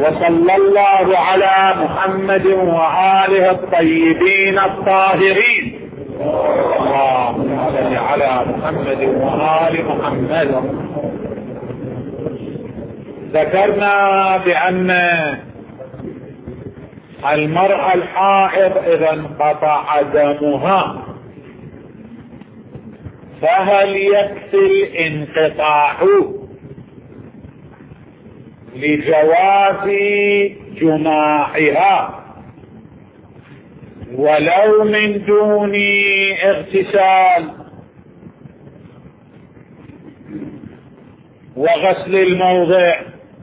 وصلى الله على محمد وآله الطيبين الطاهرين. اللهم صل على محمد وآل محمد. ذكرنا بأن المرأة الحائض إذا انقطع دمها فهل يكفي الانقطاع لجواز جماعها ولو من دون اغتسال وغسل الموضع،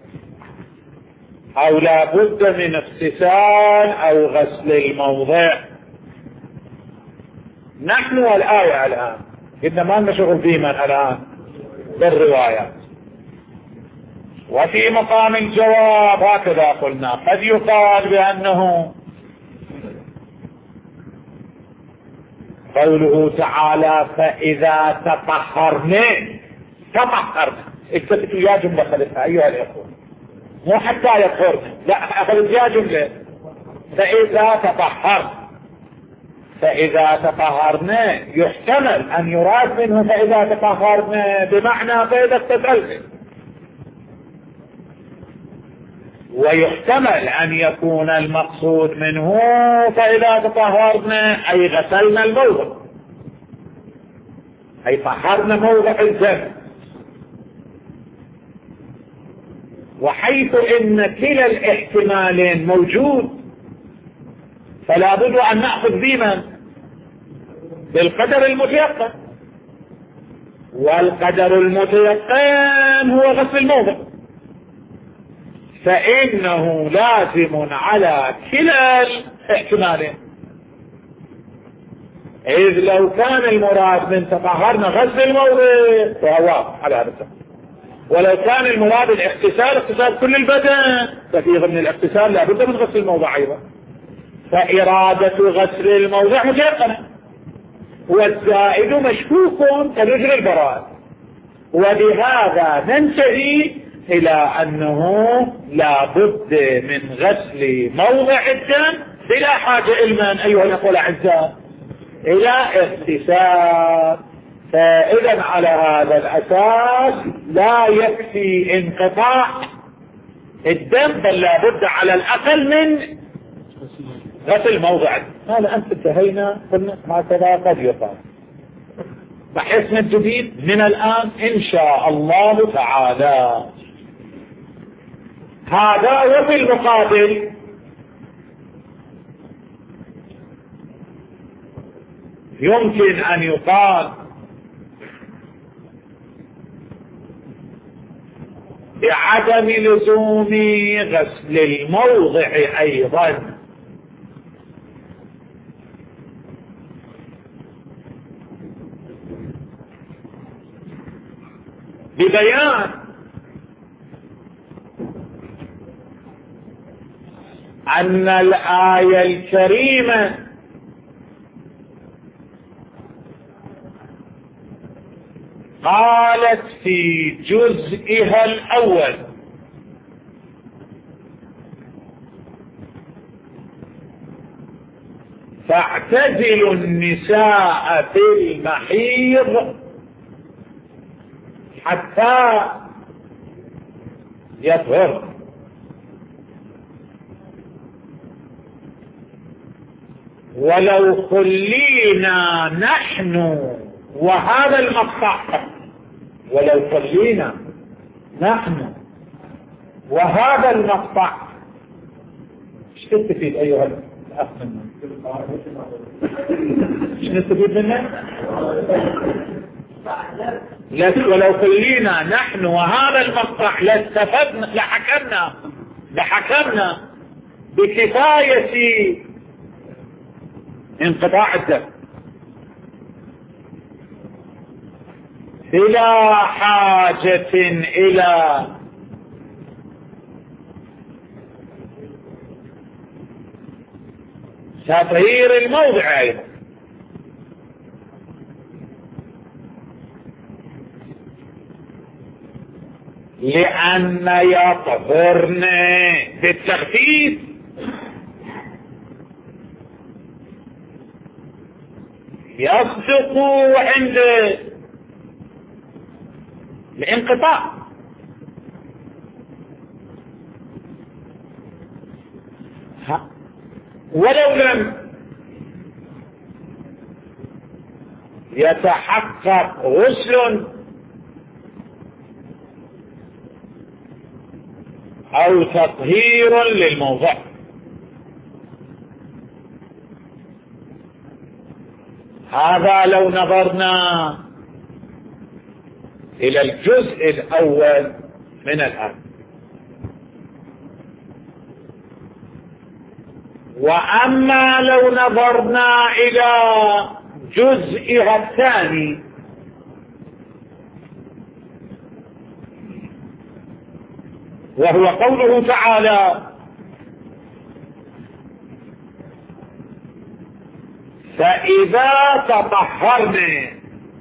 أو لا بد من اغتسال أو غسل الموضع؟ نحن والآية الآن إذا ما نشغل فيما الآن بالروايات. وفي مقام الجواب هكذا قلنا قد يقال بأنه قوله تعالى فإذا تطهرنا اكتبت يا جملة خلفها أيها الإخوة، مو حتى يطهرنا، لا أخذت يا جملة فإذا تطهرنا يحتمل أن يراد منه فإذا تطهرنا بمعنى فإذا اغتسلنا، ويحتمل أن يكون المقصود منه فإذا تطهرنا أي غسلنا الموضع، أي طهرنا موضع الجنب. وحيث إن كلا الاحتمالين موجود فلا بد أن نأخذ بمن؟ بالقدر المتيقن، والقدر المتيقن هو غسل الموضع، فإنه لازم على كلا الاحتمالين. إذ لو كان المراد من تطهرنا غسل الموضع فهو على هذا السبب، ولو كان المراد اغتسال كل البدن ففي ضمن الاغتسال لا بد من غسل الموضع أيضا، فإرادة غسل الموضع متيقنة، والزائد مشكوك كنجر البراءة، وبهذا ننتهي إلى أنه لا بد من غسل موضع الدم بلا حاجة إلى أيها الأخوة الأعزاء إلى اغتسال. فإذا على هذا الأساس لا يكفي انقطاع الدم، بل لا بد على الأقل من غسل موضع. هذا أنت انتهينا قلنا هكذا قد يقال. بحثنا الجديد من الآن إن شاء الله تعالى هذا. وفي المقابل يمكن أن يقال بعدم لزوم غسل الموضع أيضا، ببيان أن الآية الكريمة قالت في جزئها الأول فاعتزلوا النساء في المحيض حتى يطهر، ولو خلينا نحن وهذا المقطع، ولو خلينا نحن وهذا المقطع، ايش تستفيد ايها الاخ منه؟ ايش نستفيد منه؟ ولو خلينا نحن وهذا المقطع لاستفدنا لحكمنا بكفاية انقطاع الدم بلا حاجة إلى تطهير الموضع أيضا. لأن يطهرن بالتخفيف يصدق عند الانقطاع. ولو لم يتحقق غسل أو تطهير للموضع، هذا لو نظرنا إلى الجزء الأول من الآية. وأما لو نظرنا إلى جزئها الثاني وهو قوله تعالى: فإذا تطهرن،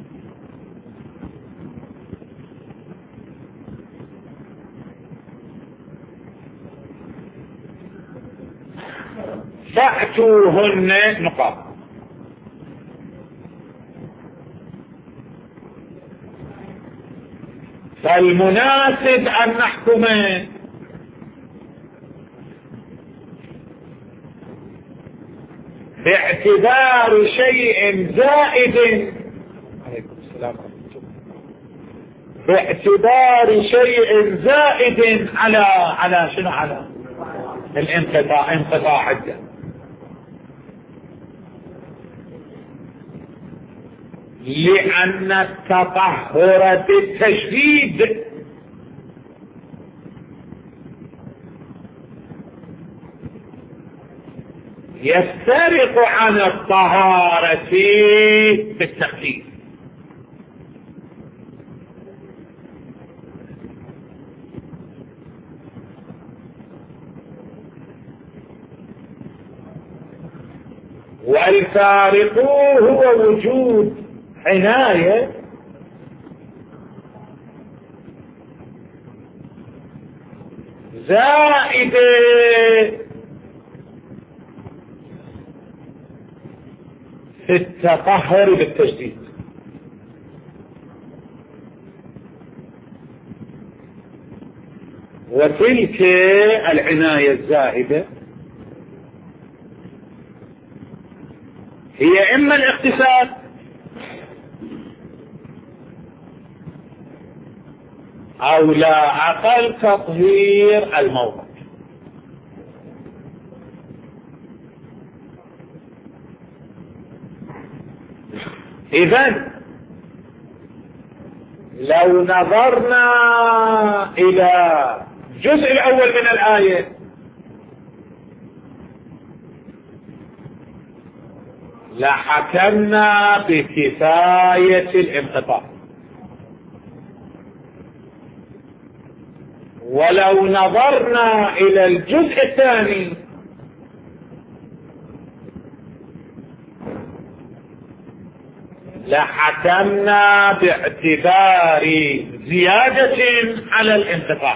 فأتوهن نقاط. فالمناسب أن نحكم باعتبار شيء زائد، عليكم السلام، باعتبار شيء زائد على شنو؟ على الانقطاع، انقطاع الدم. لأن التطهر بالتجديد يفترق عن الطهارة بالتخفيف. والفارق هو وجود عناية زائدة في التطهر بالتجديد. وتلك العناية الزائدة هي إما الاغتسال أو لا أقل تطهير الموضع. إذن لو نظرنا إلى الجزء الأول من الآية لحكمنا بكفاية الانقطاع، ولو نظرنا إلى الجزء الثاني لحكمنا باعتبار زيادة على الانقطاع.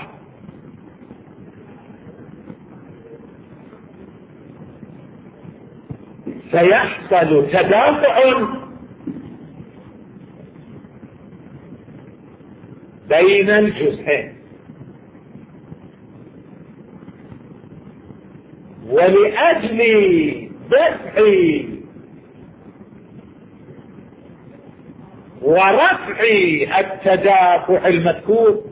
سيحصل تدافع بين الجزئين، ولأجل دفع ورفع التدافع المذكور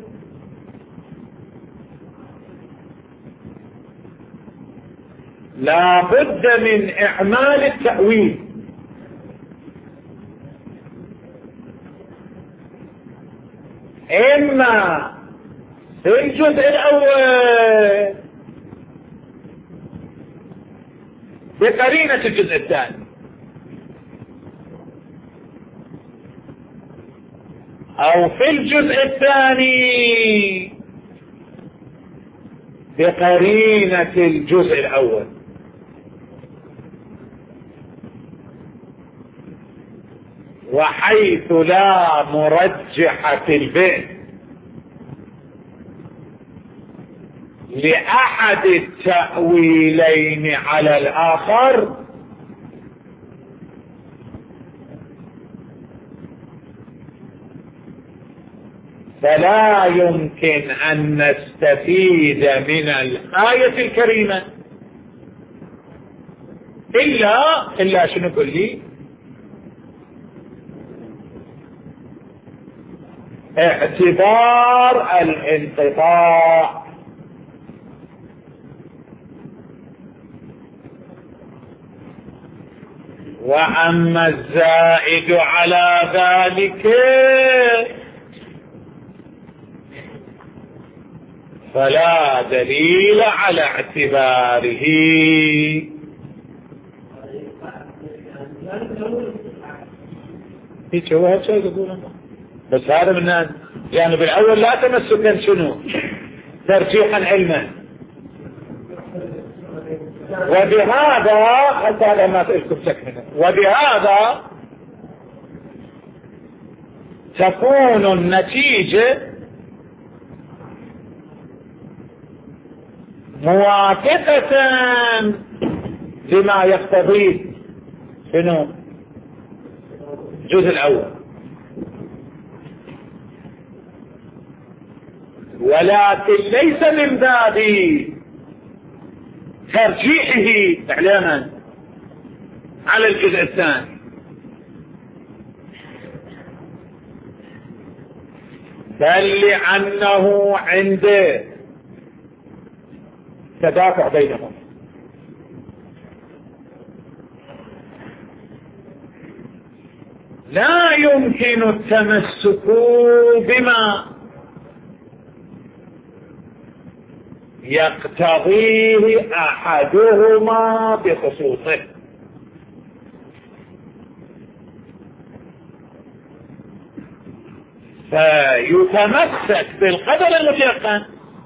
لا بد من إعمال التأويل. إما في الجزء الأول بقرينة الجزء الثاني، أو في الجزء الثاني بقرينة الجزء الأول. وحيث لا مرجح في البئر لأحد التأويلين على الآخر فلا يمكن أن نستفيد من الآية الكريمة إلا شنو قل لي؟ اعتبار الانقطاع. وأما الزائد على ذلك فلا دليل على اعتباره. هيك هو هيك يقول، بس هذا من يعني بالأول لا تمسكا شنو ترجيحا علما، وبهذا حتى هذا ما تأكد منه، وبهذا تكون النتيجة موافقة لما يقتضيه شنو الجزء الأول، ولكن ليس من باب ترجيحه إعلاما على الجزء الثاني، بل لأنه عنده تدافع بينهم. لا يمكن التمسك بما يقتضيه أحدهما بخصوصه، فيتمسك بالقدر المتيقن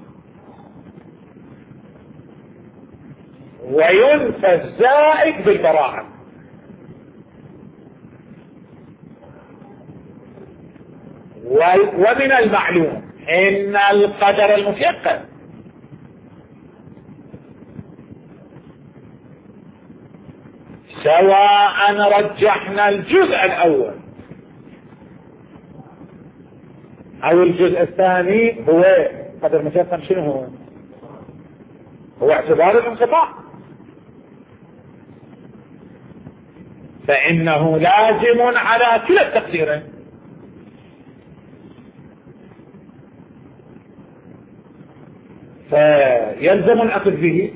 وينفى الزائد بالبراءة. ومن المعلوم ان القدر المتيقن سواء رجحنا الجزء الأول أو الجزء الثاني هو قدر متيقن. شنو هو اعتبار الانقطاع، فإنه لازم على كلا التقديرين. فيلزم الأخذ به،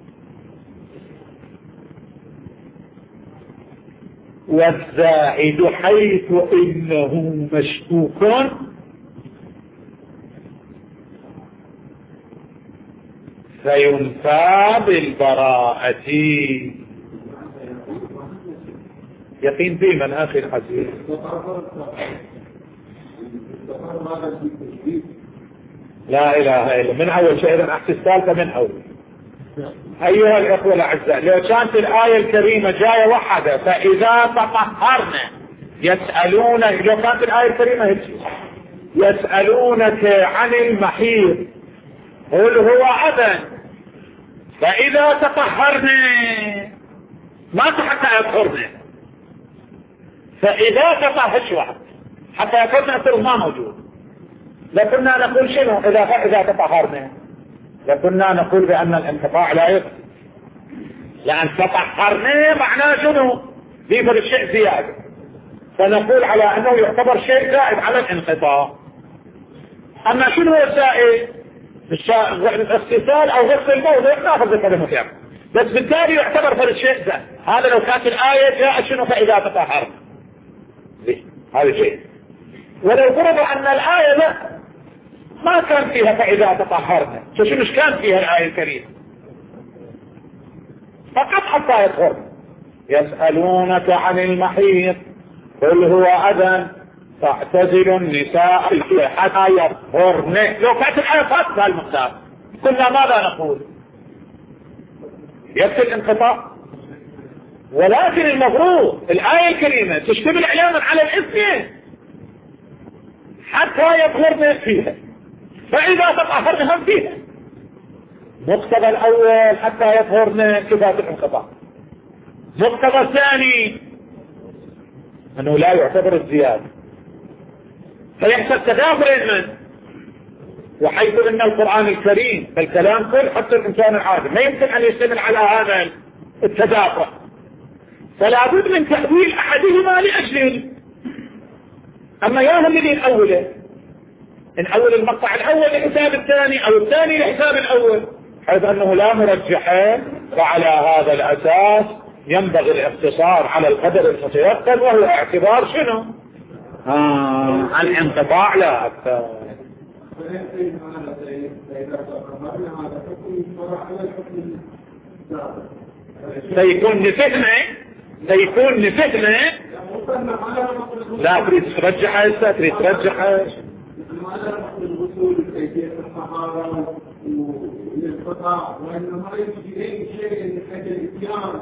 والزائد حيث إنه مشكوك فينفى بالبراءة. يقين في من أخي الحزين. لا إله إلا من أول شيء. إذن أحسي الثالثة من أول. أيها الإخوة الأعزاء، لو كانت الآية الكريمة جاية وحدة فإذا تطهرنا يسألونك، لو كانت الآية الكريمة هيك يسألونك عن المحيض قل هو أذى فإذا تطهرنا، ما حتى يطهرنا، فإذا تطهرش واحد حتى يطهرنا يصير ما موجود. لكنا نقول شنو إذا تطهرنا؟ لكنا نقول بأن الانقطاع لا يصح، لأن تطهرنا معناه شنو؟ يفرق شيء زيادة، فنقول على أنه يعتبر شيء زائد على الانقطاع. أما شنو هو الزائد؟ الاغتسال أو غسل الموضع ناخذ بكلمة يعني، بس بالتالي يعتبر فرق شيء زائد. هذا لو كانت الآية جاء شنو فإذا تطهرنا، هذا شيء. ولو فرض أن الآية لا ما كان فيها فإذا تطهرنا، شو مش كان فيها الآية الكريمة فقط حتى يطهر. يسألونك عن المحيض قل هو أذى فاعتزلوا النساء حتى يطهرن. لو كانت الآية فاتت المقدار كنا ماذا نقول؟ يكفي الانقطاع. ولكن المفروض الآية الكريمة تشتمل إعلاما على الإثنين حتى يطهرن فيها، فإذا تطهرن هم فيها. مقتضى الأول حتى يظهرن كفاية الانقطاع. مقتضى الثاني أنه لا يعتبر الزيادة، فيحصل تداخل من وحيث أن القرآن الكريم الكلام كل حتى الإنسان العادي ما يمكن أن يشتمل على هذا التدافع، فلا بد من تأويل أحدهما لأجله. أما ياهم اللي نأوله، نأول المقطع الأول لحساب الثاني أو الثاني لحساب الأول، حيث أنه لا مرجحين، وعلى هذا الأساس ينبغي الاقتصار على القدر المتيقن، وهو اعتبار شنو؟ الانقطاع لا أكثر. سيكون نفهمه لا تريد ترجح هسه، تريد ترجح الوصول كيفية الطهارة والانقطاع، وإنما يجي إليه شيء من حيث الإتيان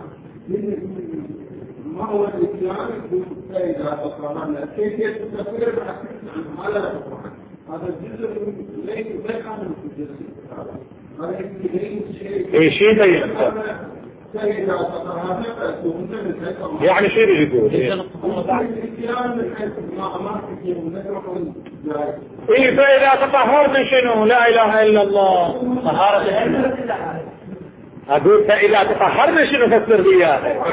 ما هو الإتيان يكون فإذا تقارنا كيفية التفكير عن هذا الجزء ليس عامل في الجزء هذا يجي إليه شيء اي شيء فإذا تقارنا يعني شيء يقول الإتيان من حيث ما كثير ونشرح إيه فإذا تطهرنا شنو؟ لا إله إلا الله. طهارة أقول فإذا تطهرنا شنو فسر بيها؟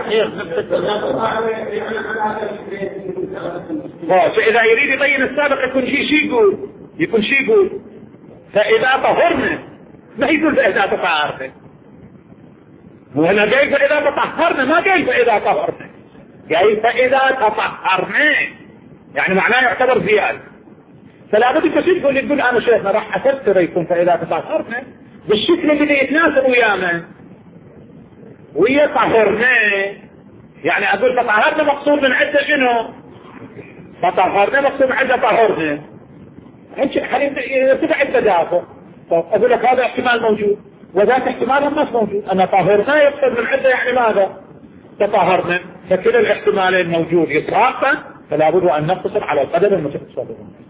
فإذا يريد يبين السابق يكون شيء يقول فإذا طهرنا، ما يقول فإذا تطهرنا. وأنا قايل فإذا تطهرنا، ما قايل فإذا طهرنا، قايل فإذا تطهرنا، يعني معناه يعتبر زيادة. فلا بد تقول أنا شيخنا راح أفسر يكون فإذا تطهرنا بالشكل اللي يتناسب ويانا ويا طهرنا. يعني أقول تطهرنا مقصود من عدة شنو؟ تطهرنا مقصود من عدة طهرنا، يرتفع التدافع. أقول لك هذا احتمال موجود وذاك احتمال مش موجود. أنا طهرنا يقصد من عدة يعني ماذا؟ تطهرنا، فكل الاحتمالين موجود يتراقب، فلا بد أن نقتصر على القدر المتقصد.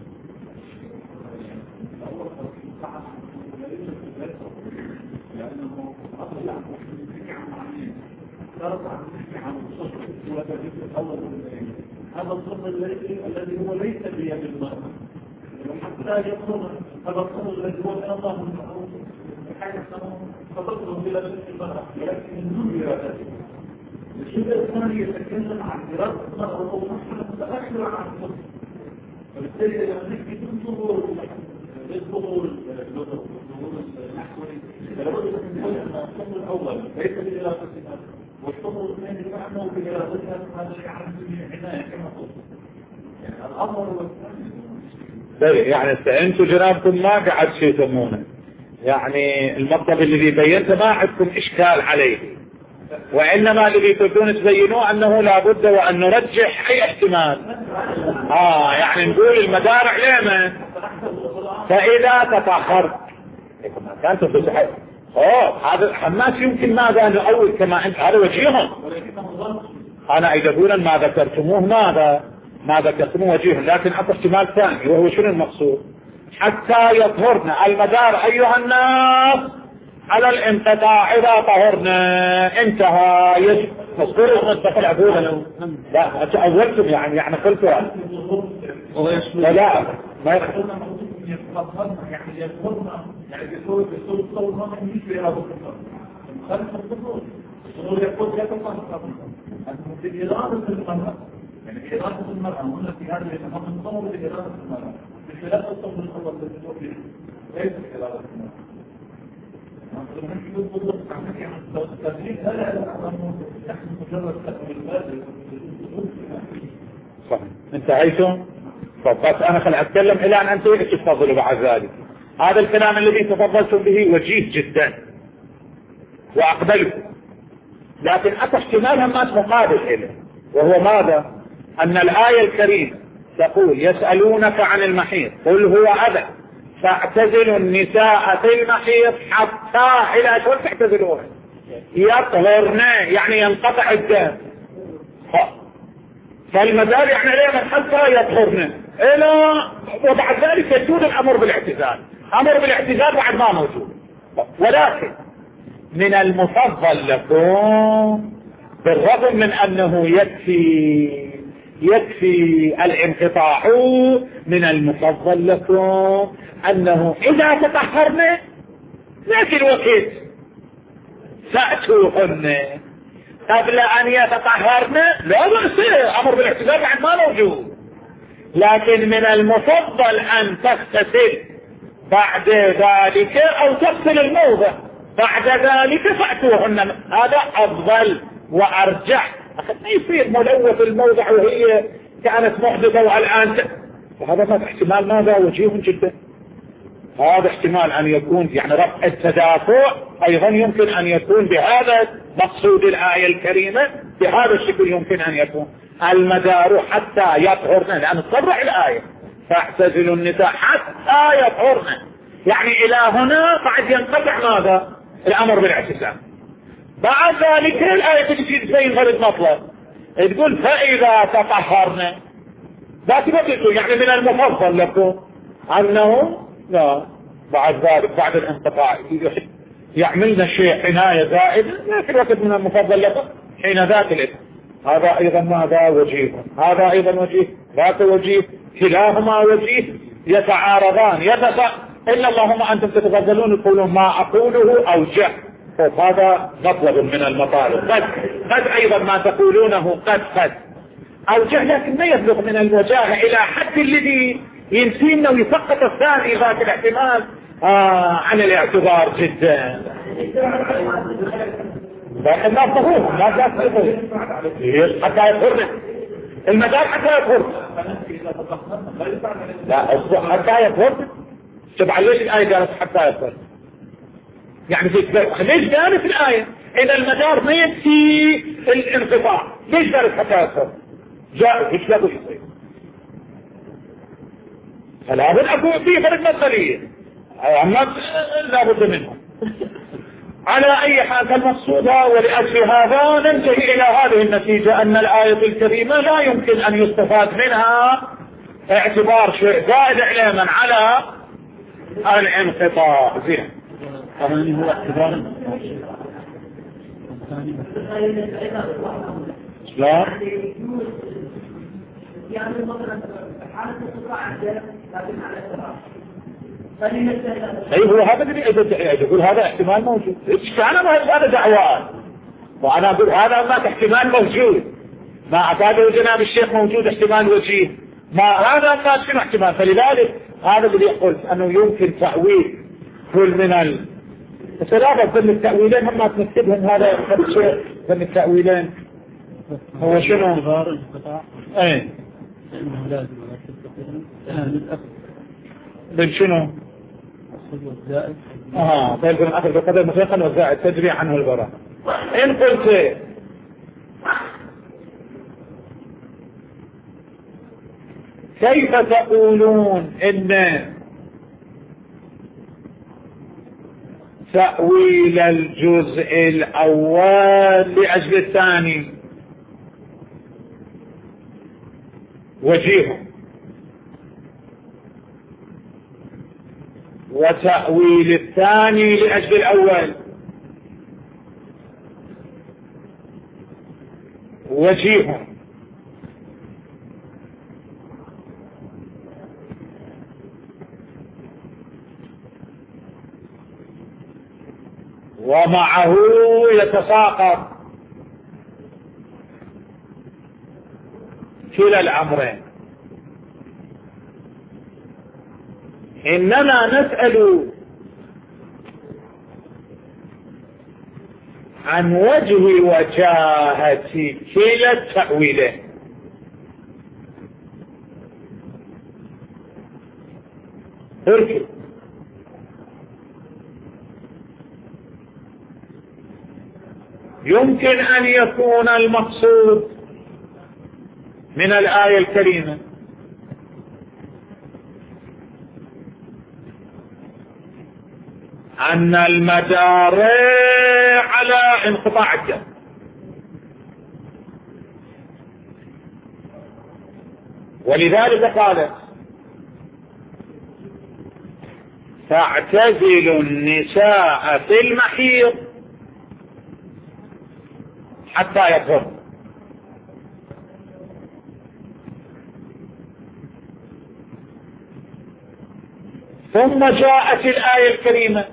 هذا الصبر الذي هو ليس بيد المرء حتى يصبر. هذا الصبر الذي هو من الله فتصل الى المرأة ولكن من دون ارادته. الشيء الثاني يتكلم عن اراده المرأة وهو متاخر عن الصبر، فبالتالي لما نحكي بالظهور لابد من نقول ان الصبر الاول ليس بارادتها والصبر الثاني فعله بارادتها. هذا يعرف بالعنايه كما قلت، يعني الامر والثاني. يعني انتم جنابكم ما قاعد شيء تسمونه، يعني المطلب اللي بينته ما عندكم اشكال عليه، وانما اللي تريدون تبينوه انه لابد وان نرجح اي احتمال. يعني نقول المدارع لما فاذا تطهرت ما كانت بصحيح. هذا حماس يمكن ماذا نؤول كما انت، هذا وجيههم. انا اذا اقول ما ذكرتموه ما ذكرتموه وجيههم، لكن اعطى احتمال ثاني وهو شنو المقصود؟ حتى يطهرنا المدار ايها الناس على الانقطاع. اذا طهرنا انتهى مصدر الدخل عبودا. لا انت اولتم يعني قلت لا ما يخلص يعني يذكرنا يعني يقول الصور ما يجيش في إرادة الصور خلف الصور يقول يتطهر في إرادة المرأة، يعني إرادة المرأة هنا في هذا يتفهم الصور لإرادة المرأة بخلاف الصور الأول الذي يقول ليس إرادة المرأة. صحيح. انتهيتم؟ بس انا خل اتكلم الى ان انتم تفضلوا بعد ذلك. هذا الكلام الذي تفضلتم به وجيه جدا واقبله، لكن اتى احتمالها ما مقابل اليه، وهو ماذا؟ ان الايه الكريمه تقول يسالونك عن المحيض قل هو اذى فاعتزلوا النساء في المحيض حتى الى اشهر تعتزلوها يطهرن، يعني ينقطع الدم. فالمدار يعني ليه حتى يطهرن الى، وبعد ذلك يسود الامر بالاعتزال. امر بالاعتزال بعد ما موجود، ولكن من المفضل لكم، بالرغم من أنه يكفي الانقطاع، من المفضل لكم أنه إذا تطهرنا ذاك الوقت فأتوهن قبل أن يتطهرن. لا بأس، أمر بالاعتذار بعد ما موجود، لكن من المفضل أن تغتسل بعد ذلك أو تغسل الموضع بعد ذلك فأتوهن. هذا أفضل وأرجح. ما يصير ملوث الموضع وهي كانت محدثة والآن هذا احتمال ماذا وجيه جدا. هذا احتمال أن يكون يعني رفع التدافع أيضا يمكن أن يكون بهذا مقصود الآية الكريمة، بهذا الشكل يمكن أن يكون المدار حتى يطهرن، لأن تصرح الآية فاعتزلوا النساء حتى يطهرن، يعني إلى هنا بعد ينقطع ماذا؟ الأمر بالاعتزال. بعد ذلك الآية تجي تبين غير مطلب، تقول فإذا تطهرن ذات بقيته، يعني من المفضل لكم أنه لا بعد ذلك بعد الانقطاع يعملنا شيء عناية زائدة، لكن وقت من المفضل لكم حين ذات الإثم. هذا أيضا ماذا وجيه، هذا أيضا وجيه، ذات وجيه، كلاهما وجيه، يتعارضان إلا اللهم أنتم تتفضلون تقولون ما أقوله أوجه، هذا مطلب من المطالب. قد أيضا ما تقولونه قد أوجه، لكن ما يبلغ من الوجاهة إلى حد الذي ينسينا ويسقط الثاني ذات الاحتمال عن الاعتبار جدا. لكن لا تفهم لا تفهم حتى يفهم المجال حتى يفهم، لا أصبح حتى يفهم. تبع ليش الآية قالت حتى يفهم؟ يعني ليش قالت الآية إذا المدار ما يكفي الانقطاع؟ ليش قالت حتى يفهم؟ جاء إيش لابد يصير؟ فلا بد أكون فيه فرق مسألية لا بد منه. على أي حال المقصود، ولأجل هذا ننتهي إلى هذه النتيجة أن الآية الكريمة لا يمكن أن يستفاد منها اعتبار شيء زائد علما على الانقطاع. زين هو اعتبار لا يعني مثلا حالة القطاع لكن على السرعة. أي هو هذا اللي يقول هذا احتمال موجود. أنا ما هذا دعوات، وأنا أقول هذا ما احتمال موجود، ما أعتقد جناب الشيخ موجود احتمال وجيه، ما هذا ما شنو احتمال. فلذلك هذا اللي يقول أنه يمكن تأويل كل من الثلاثة ضمن التأويلين هم تنكتبهم. هذا الشيء ضمن التأويلين هو شنو؟ ايه من شنو؟ فيلزم الأخذ بقدر مطلقا والزائد تجري عنه البراء. إن قلت كيف تقولون إن تأويل الجزء الأول لأجل الثاني وجيه، وتأويل الثاني لأجل الأول وجيه، ومعه يتساقط كلا الأمرين. إنما نسأل عن وجه وجاهة كلا التأويلين. اركب يمكن أن يكون المقصود من الآية الكريمة أن المدار على انقطاع الدم، ولذلك قالت فاعتزلوا النساء في المحيض حتى يطهر. ثم جاءت الآية الكريمة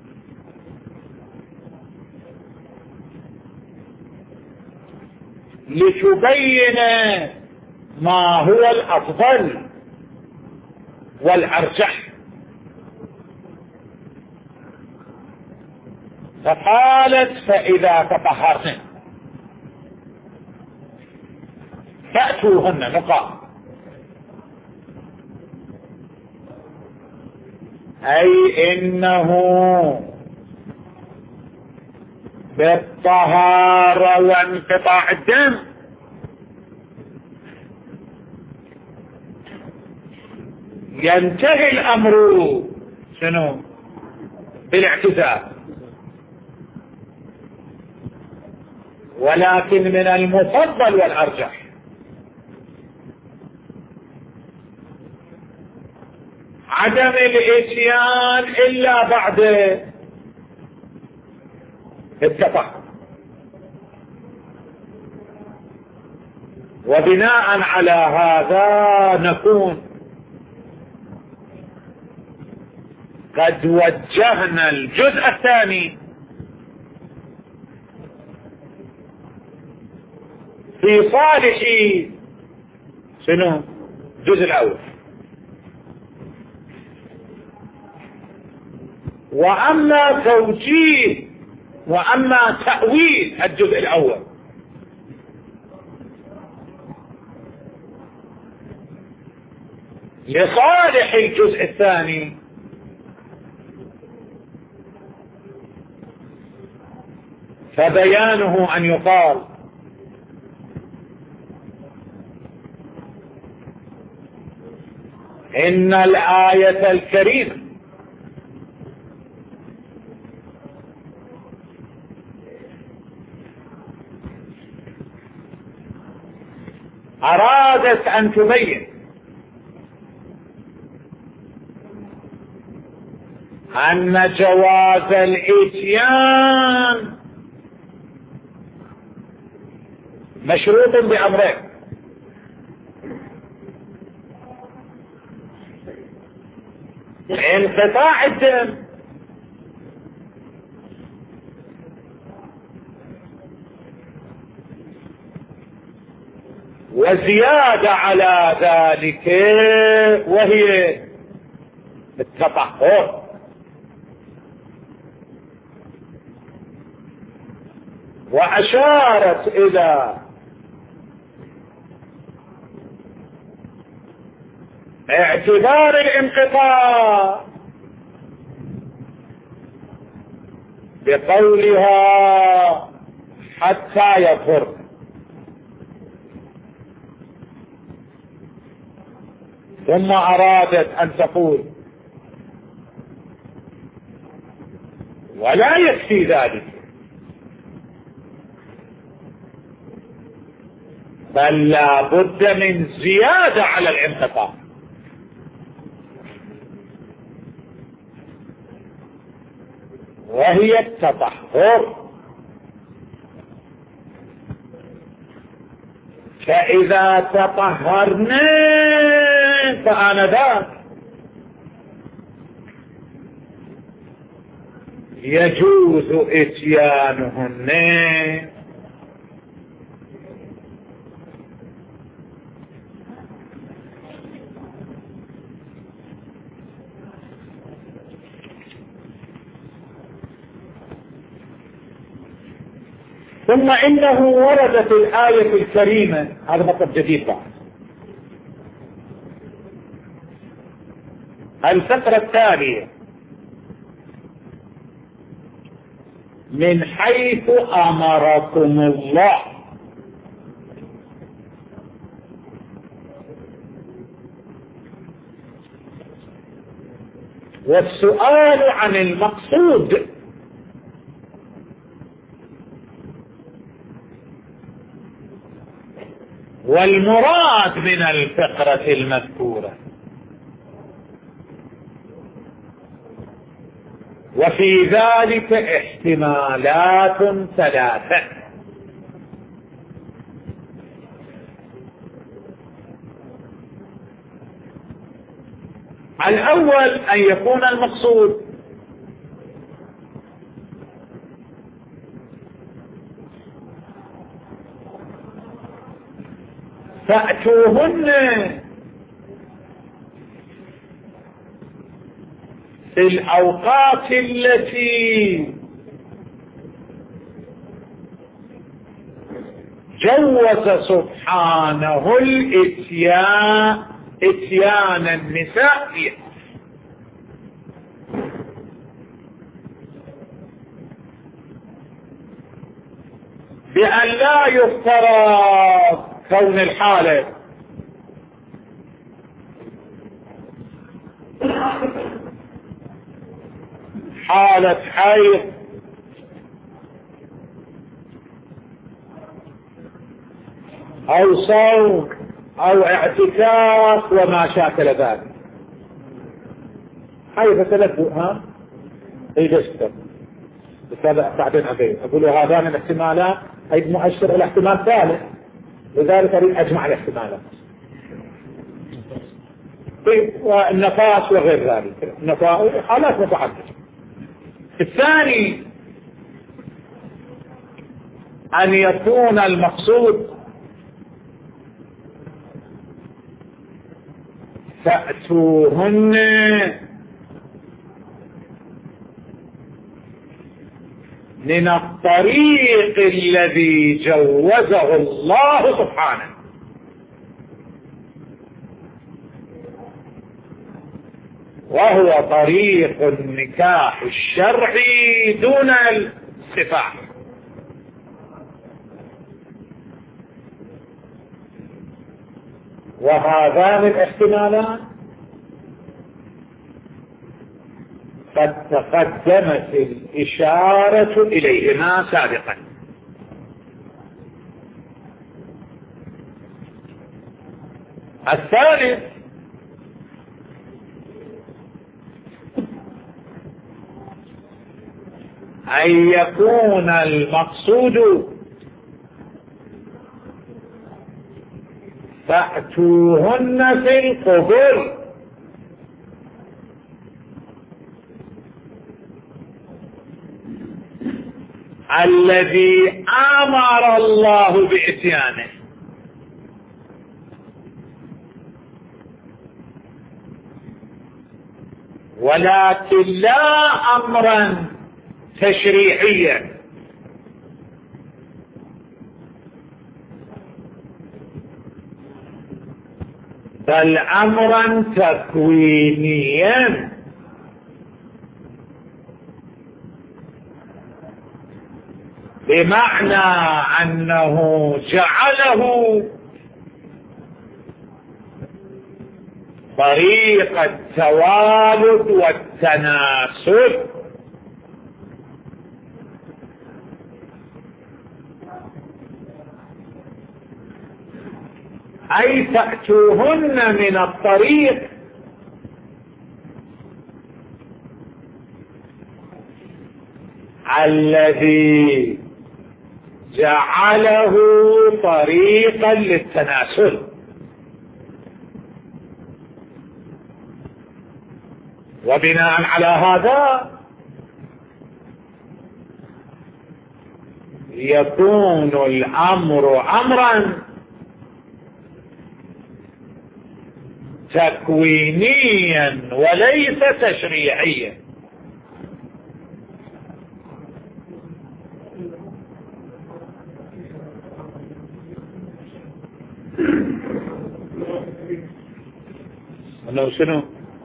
لتبين ما هو الأفضل والأرجح، فقالت فإذا تطهرن فأتوهن نقاط، أي إنه بالطهارة وانقطاع الدم ينتهي الأمر شنو؟ بالاعتزال. ولكن من المفضل والأرجح عدم الاتيان إلا بعد التطهر. وبناء على هذا نكون قد وجهنا الجزء الثاني في صالح شنو؟ الجزء الأول. وأما توجيه وأما تأويل الجزء الأول لصالح الجزء الثاني فبيانه أن يقال إن الآية الكريمة أرادت أن تبين أن جواز الإتيان مشروط بأمرين: انقطاع الدم وزيادة على ذلك وهي التطهر. وأشارت إلى اعتبار الانقطاع بقولها حتى يطهر، ثم أرادت أن تقول ولا يكفي ذلك، بل لا بد من زيادة على الانقطاع. وهي التطهر. فإذا تطهرنا فآنذاك يجوز إتيانهن ثم إنه وردت الآية الكريمة، هذا مطلب جديد بعد، الفقرة الثانية: من حيث أمركم الله. والسؤال عن المقصود والمراد من الفقرة المذكورة، وفي ذلك احتمالات ثلاثة. الأول أن يكون المقصود فأتوهن في الأوقات التي جوز سبحانه اتيان النساء فيه، بأن لا يفترض كون الحالة حالة حيض أو صوم أو اعتكاف وما شاكل ذلك. هاي فتلفوا ها يجسد بس هذا بعدين أقول هذان الاحتمالات هي مؤشر إلى احتمال ثالث، لذلك أريد أجمع الاحتمالات والنفاس وغير ذلك، حالات متعددة. الثاني أن يكون المقصود فأتوهن من الطريق الذي جوزه الله سبحانه، وهو طريق النكاح الشرعي دون السفاح. وهذان الاحتمالان قد تقدمت الإشارة إليهما سابقا. الثالث أن يكون المقصود فأتوهن في القبور الذي أمر الله بإتيانه، ولكن لا أمرا تشريعيا، بل أمرا تكوينيا، بمعنى أنه جعله طريق التوالد والتناسل، أي تأتوهن من الطريق الذي جعله طريقا للتناسل. وبناء على هذا يكون الأمر أمرا تكوينيا وليس تشريعيا. لو شنو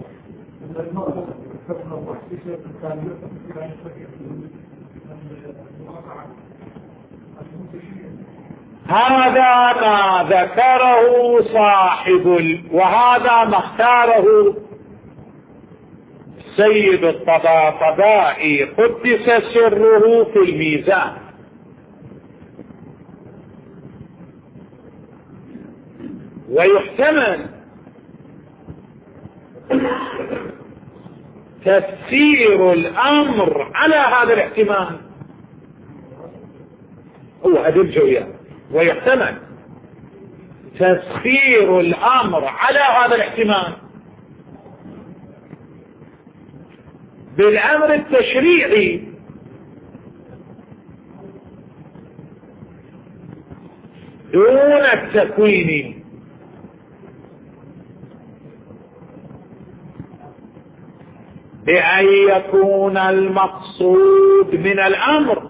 هذا ما ذكره وهذا ما اختاره سيد الطباطبائي قدس سره في الميزان، ويحتمل تفسير الأمر على هذا الاحتمال، هو أدب جوية، ويحتمل تفسير الأمر على هذا الاحتمال بالأمر التشريعي دون التكوين، بأن يكون المقصود من الأمر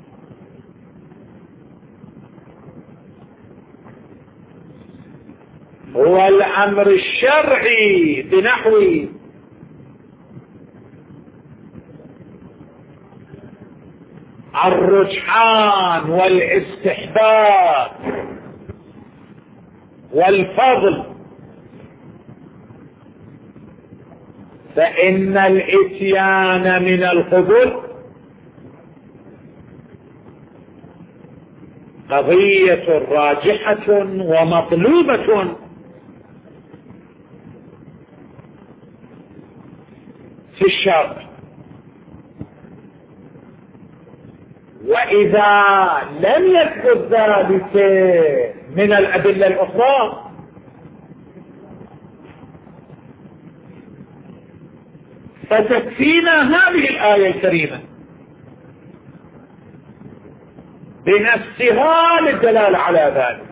هو الأمر الشرعي بنحو الرجحان والاستحباب والفضل، فإن الإتيان من القبول قضية راجحة ومطلوبة في الشرع. وإذا لم يكن ذلك من الأدلة الأخرى فتكفينا هذه الآية الكريمة بنفسها للدلالة على ذلك.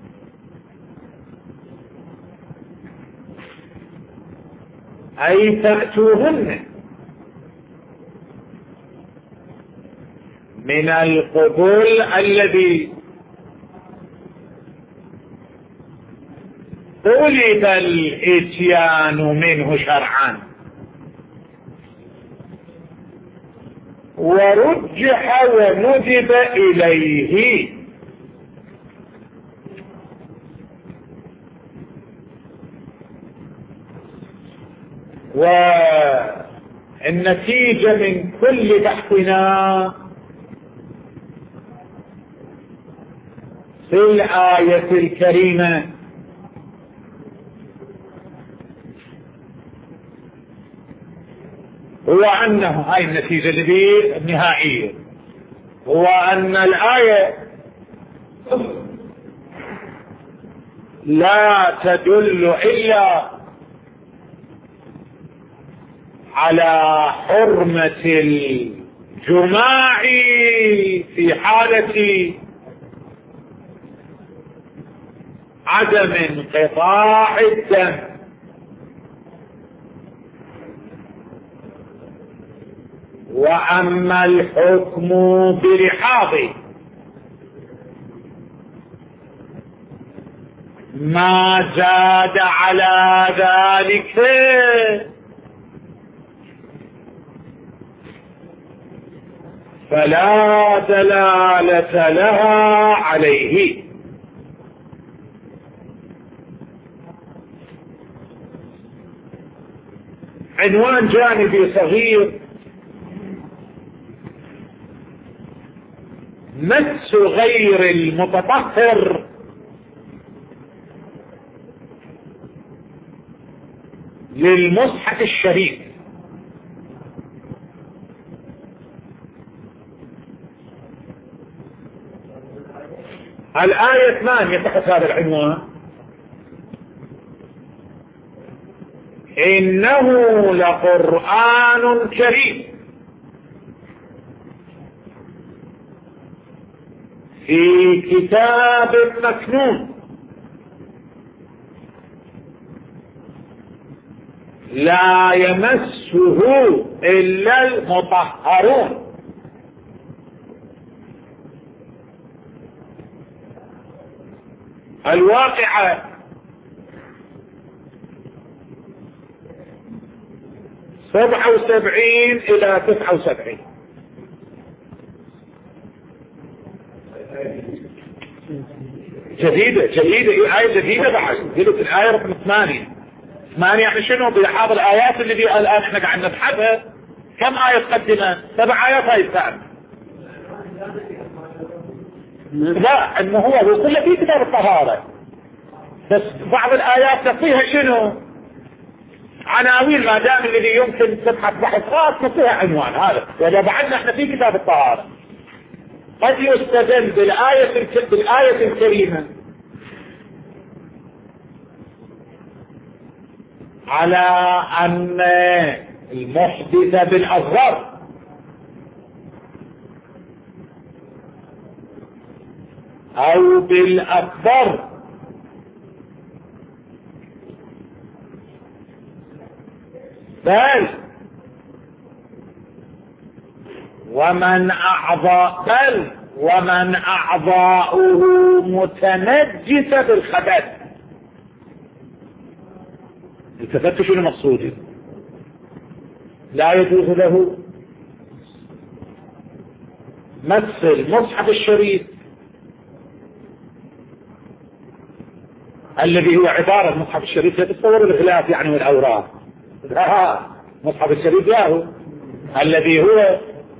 أي تأتوهن من القبول الذي طلب الإتيان منه شرعا ورجح وندب إليه، والنتيجة من كل بحثنا في الآية الكريمة هو أنه هاي النتيجة النهائية، هو أن الآية لا تدل إلا على حرمة الجماع في حالة عدم انقطاع الدم، وأما الحكم بلحاظ ما زاد على ذلك فلا دلالة لها عليه. عنوان جانبي صغير: مس غير المتطهر للمصحف الشريف. الآية 8 تحت هذا العنوان: إنه لقرآن كريم في كتاب مكنون لا يمسه إلا المطهرون. الواقعة 77 إلى 79. جديدة آية جديدة بعد. قلت الآية رقم 8 يعني شنو بلحاظ الآيات اللي الآن احنا قاعد نبحثها؟ كم آية تقدمها؟ 7 آيات هاي الثانية. لا انه هو كله في كتاب الطهارة، بس بعض الآيات تفيها شنو؟ عناوين، ما دام الذي يمكن تبحث بحث خاص نعطيها عنوان. هذا وإذا بعدنا احنا في كتاب الطهارة قد يستدل بالآية الكريمة على أن المحدثة بالأصغر، أو بالأكبر، بل ومن أعضاؤه متنجسة بالخبث. التفتش شنو مقصوده؟ لا يجوز له مس المصحف الشريف الذي هو عبارة المصحف الشريف، لا تتصور الغلاف يعني والأوراق، لا، مصحف الشريف له الذي هو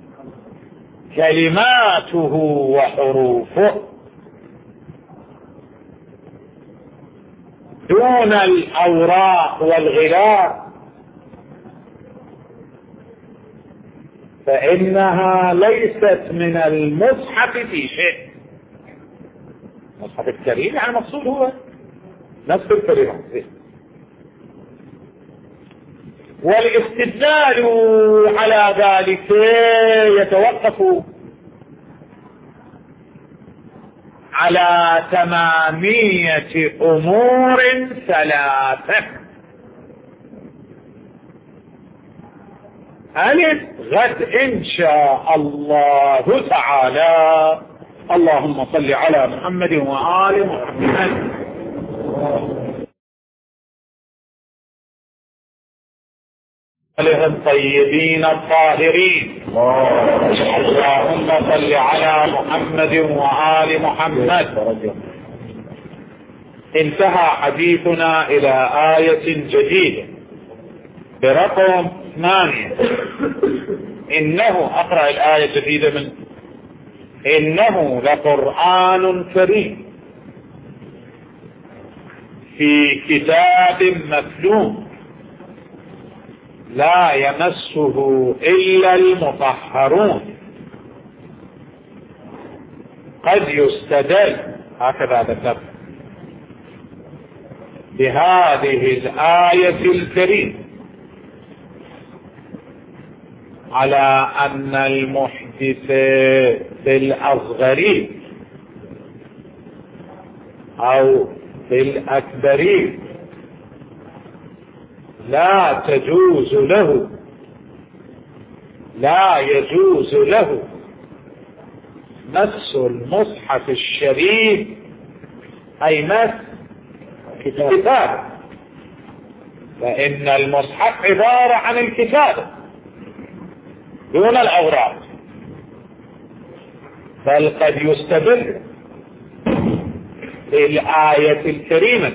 كلماته وحروفه دون الأوراق والغلاف، فإنها ليست من المصحف في شيء. المصحف الكريم يعني المقصود هو نفس الكلمة. والاستدلال على ذلك يتوقف على تمامية أمور ثلاثة: ألف، غد إن شاء الله تعالى. اللهم صل على محمد وآل محمد. الطيبين الطاهرين. اللهم صل على محمد وآل محمد. انتهى حديثنا إلى آية جديدة برقم 8. إنه، أقرأ الآية الجديدة من إنه لقرآن كريم في كتاب مكنون لا يمسه إلا المطهرون. قد يستدل، هكذا ذكر، بهذه الآية الكريمة على أن المحدث بالأصغر أو بالأكبر لا يجوز له مس المصحف الشريف، أي مس كتاب، فإن المصحف عبارة عن الكتابة دون الأوراق. بل قد يستدل بالآية الكريمة،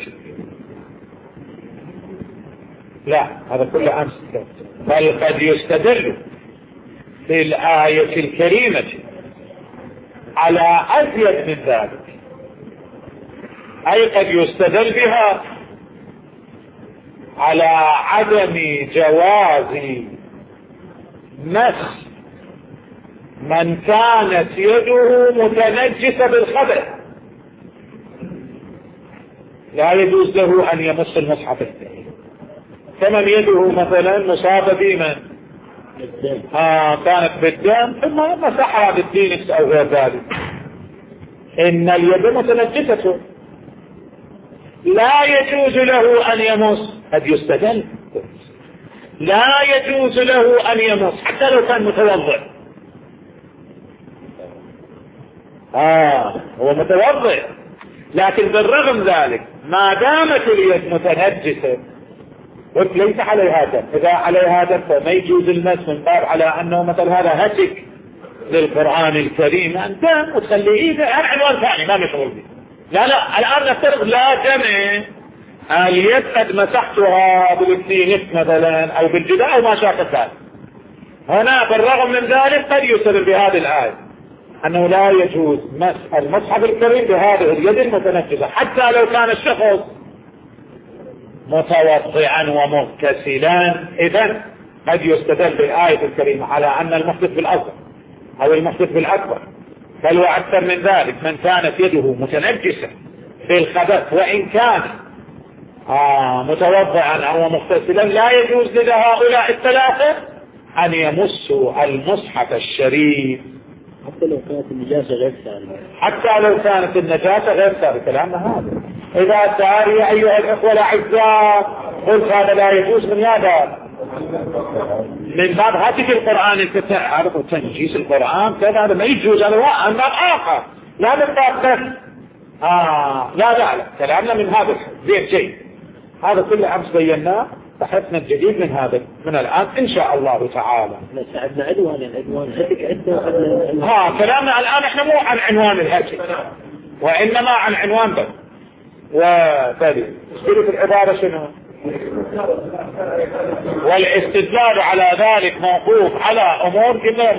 لا هذا كله أمس، بل قد يستدل بالآية الكريمة على أزيد من ذلك، أي قد يستدل بها على عدم جواز مس من كانت يده متنجسة بالخبث، لا يجوز له أن يمس المصحف الثاني. فمن يده مثلا مصابة بمن كانت بالدم ثم مسحها بالدينكس أو غير ذلك، إن اليد متنجسة لا يجوز له أن يمس. قد يستدل لا يجوز له أن يمس حتى لو كان متوضئ. هو متوضئ، لكن بالرغم ذلك ما دامت اليد متنجسة ليس عليها دم. إذا عليها دم فما يجوز المس، من باب على أنه مثل هذا هتك للقرآن الكريم أن دم وتخلي إيده عنوان ثاني ما مشغول به. لا الآن نفترض لا دم، اليد قد مسحتها بالكلينكس مثلا أو بالجدار أو ما شاكل ذلك. هنا بالرغم من ذلك قد يستدل بهذه الآية أنه لا يجوز مس المصحف الكريم بهذه اليد المتنجسة حتى لو كان الشخص متوضعا ومغتسلا. إذن قد يستدل بالآية الكريمة على أن المحدث بالأصغر أو المحدث بالأكبر، بل وأكثر من ذلك من كانت يده متنجسة بالخبث وإن كان متوضعا أو مغتسلا لا يجوز لهؤلاء الثلاثة أن يمسوا المصحف الشريف حتى لو كانت النجاسة غير ثابتة. حتى لو كانت النجاسة غير ثابتة. لأن هذا إذا صار يا أيها الإخوة الأعزاء قلت هذا لا يجوز من هذا من باب هاتف القرآن تعرفوا تنجيس القرآن كذا هذا ما يجوز. هذا من باب آخر لا من باب بس لا كلامنا من هذا زين جيد. هذا كله أمس بيناه بحثنا الجديد من هذا من الآن إن شاء الله تعالى. ساعدنا العنوان هتك عدة كلامنا الآن إحنا مو عن عنوان الهجر وإنما عن عنوان بس. وثالث في العبارة شنو؟ والاستدلال على ذلك موقوف على أمور كلها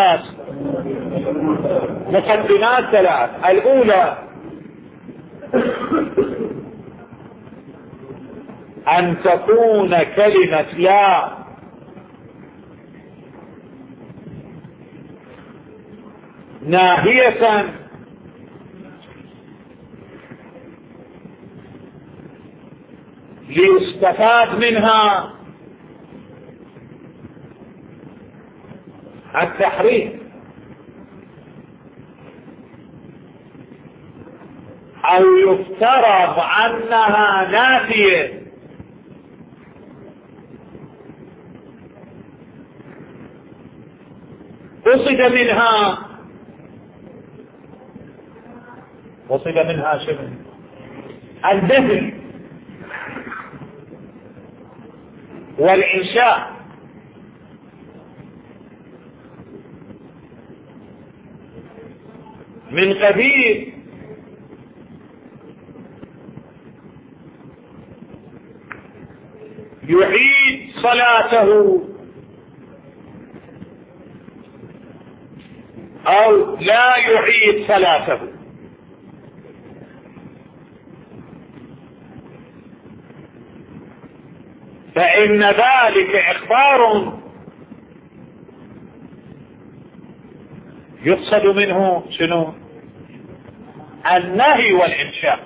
مقدمات ثلاث. الأولى أن تكون كلمة لا ناهية ليستفاد منها التحريم أو يفترض أنها نافية قصد منها شنو؟ النفي والإنشاء من قبيل يعيد صلاته أو لا يعيد صلاته. فإن ذلك إخبار يقصد منه شنو؟ النهي والإنشاء.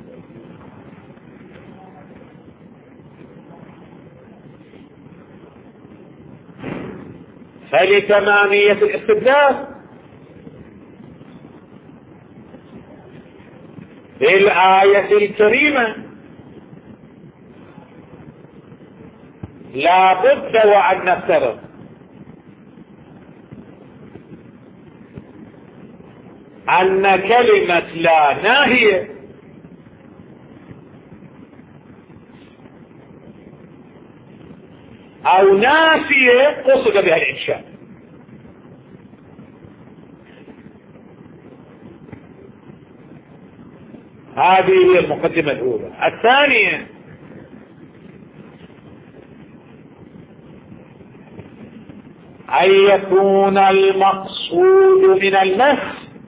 فلتمامية الاستدلال بالآية الكريمة لا بد وأن نفترض أن كلمة لا ناهية أو نافية قصد بها الإنشاء. هذه هي المقدمة الأولى. الثانية أن يكون المقصود من المس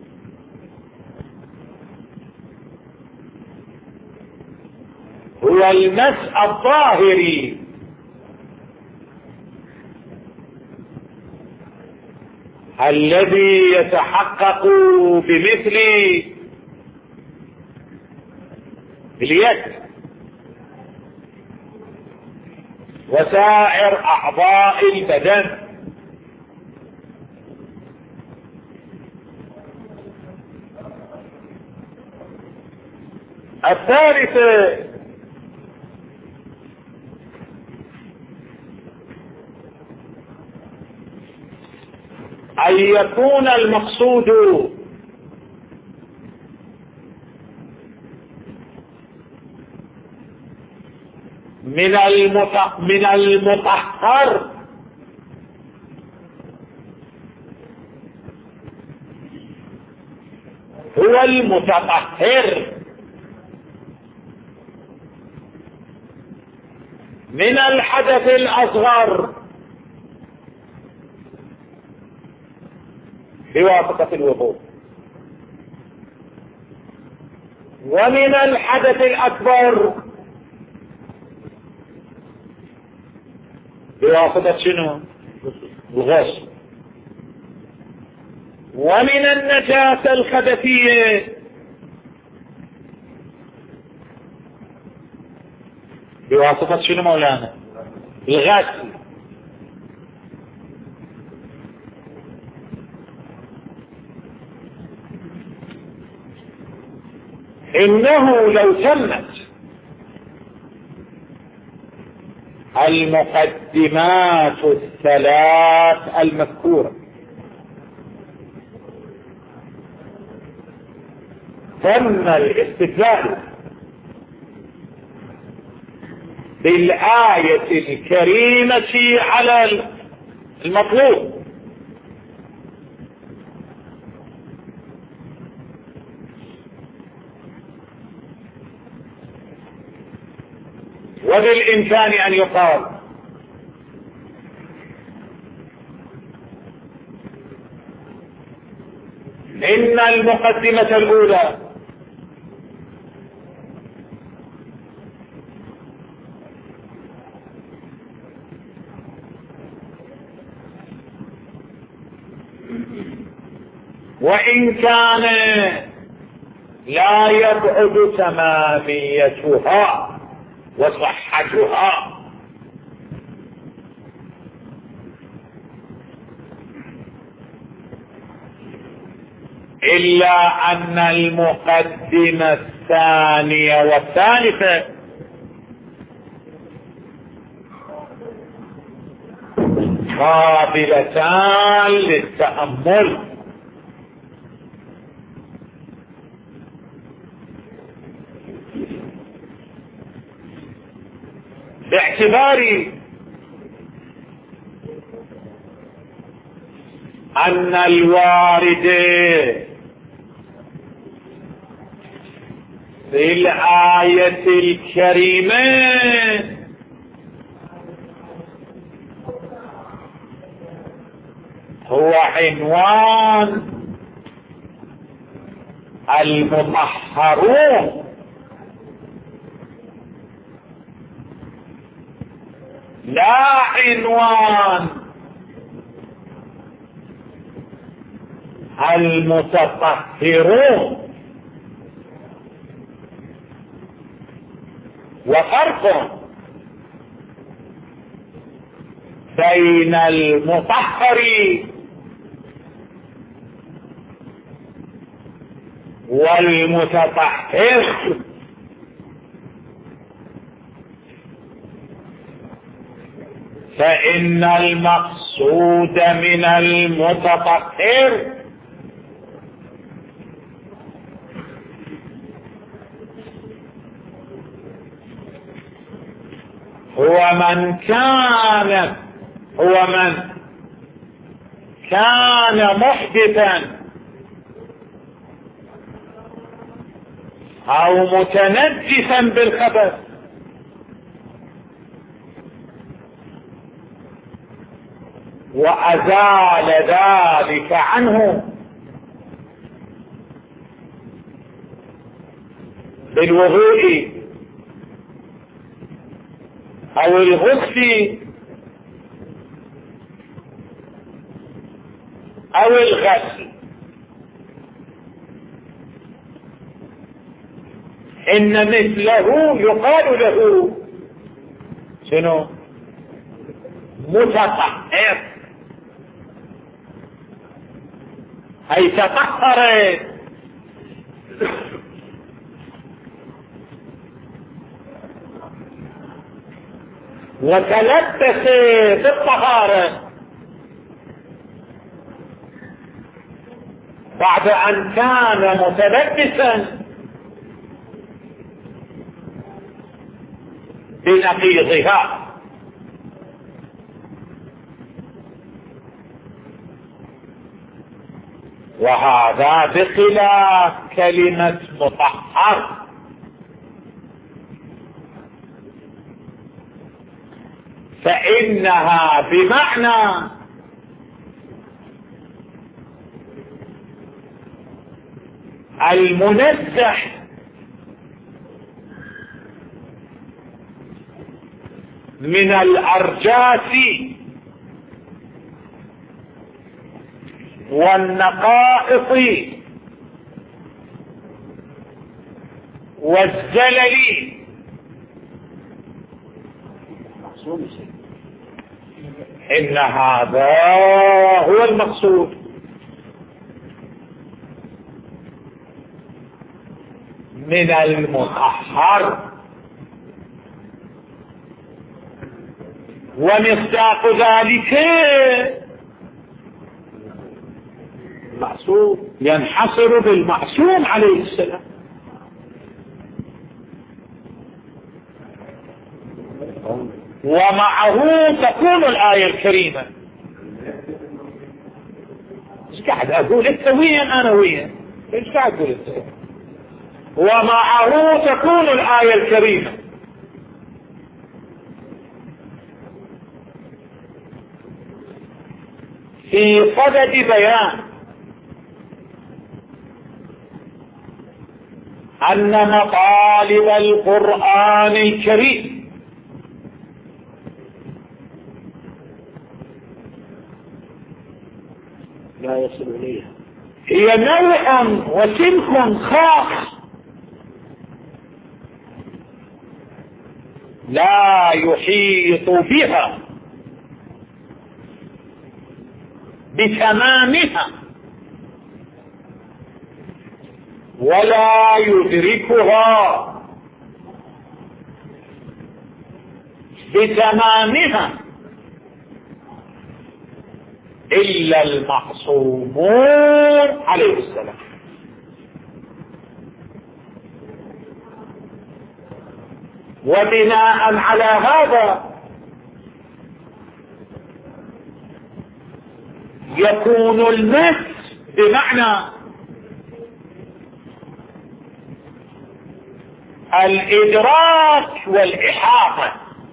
هو المس الظاهري الذي يتحقق بمثل اليد وسائر أعضاء البدن. الثالثة أن يكون المقصود من المطهر هو المتطهر من الحدث الأصغر بواسطة الوضوء ومن الحدث الأكبر بواسطة شنو؟ الغسل ومن النجاسة الخبثية بواسطة شنو مولانا؟ الغسل. إنه لو تمت المقدمات الثلاث المذكورة تم الاستدلال بالآية الكريمة على المطلوب، وبالإمكان أن يقال إن المقدمة الأولى وإن كان لا يبعد تماميتها وصحتها إلا أن المقدمة الثانية والثالثة قابلتان للتأمل، باعتبار أن الوارد في الآية الكريمة هو عنوان المطهرون، لا عنوان المتطهرون. وفرق بين المطهر والمتطهر. فإن المقصود من المتطهر هو من كان محدثا أو متنجسا بالخبث وأزال ذلك عنه بالوضوء أو الغسل أو الغسل. إن مثله يقال له شنو؟ متطهر، أي تطهر. وتلبس بالطهارة بعد أن كان متلبسا بنقيضها. وهذا بخلاف كلمة مطهر، فإنها بمعنى المنزه من الأرجاس والنقائص والزلل معصوم شيء. إن هذا هو المقصود. من المطهر، ومصداق ذلك معصوم ينحصر بالمعصوم عليه السلام. ومعه تكون الآية الكريمة. ايش قاعد اقول انت وين انا وين؟ ايش قاعد اقول انت؟ ومعه تكون الآية الكريمة. في صدد بيان أن مطالب القرآن الكريم لا يصل إليها، هي نوع وسلك خاص لا يحيط بها بتمامها ولا يدركها بتمامها إلا المعصومون عليه السلام. وبناء على هذا يكون المس بمعنى الإدراك والإحاطة،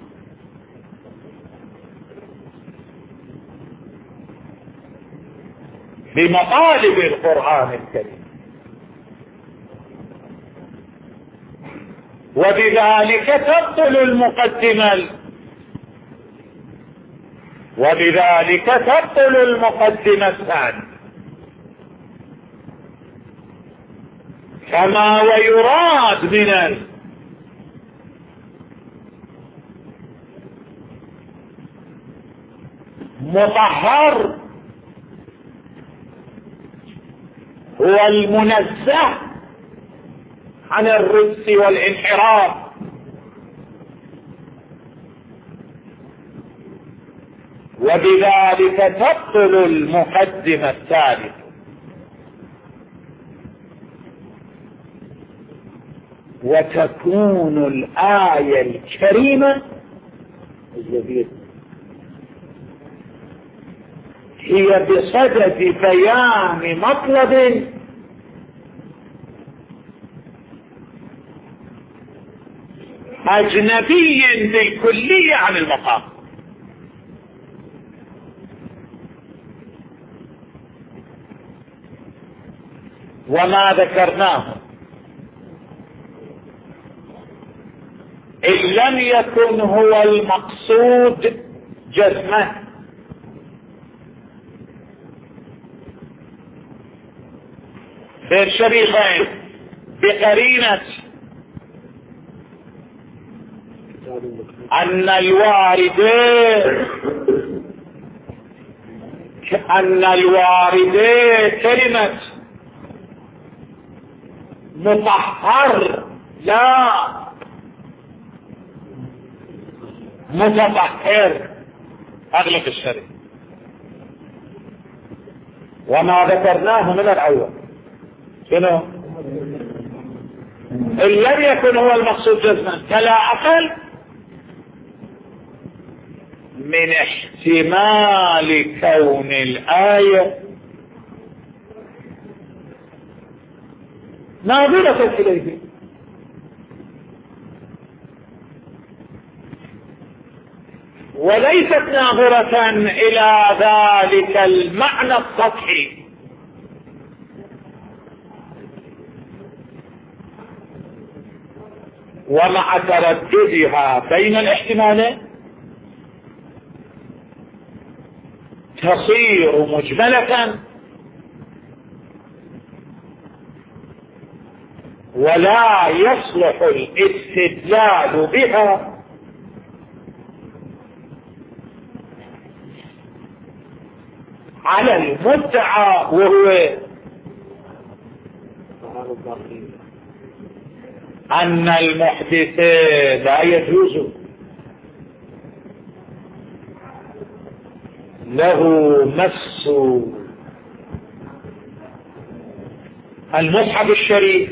بمطالب القرآن الكريم، وبذلك تبطل المقدمة الثانية، كما ويراد من المطهر هو المنزه عن الرجس والانحراف، وبذلك تبطل المقدمة الثالثة. وتكون الآية الكريمة هي بصدد بيان مطلب أجنبي بالكلية عن المقام، وما ذكرناه إن لم يكن هو المقصود جزمه بين شريطين بقرينة أن الوارد كلمة مطهر لا متطهر أغلق الشريط. وما ذكرناه من الأول شنو؟ إن لم يكن هو المقصود جزما فلا أقل من احتمال كون الآية ناظرة إليه، وليست ناظرة إلى ذلك المعنى السطحي. ومع ترددها بين الاحتمالين تصير مجملة ولا يصلح الاستدلال بها على المدعى وهو أن المحدث لا يجوز له مس المصحف الشريف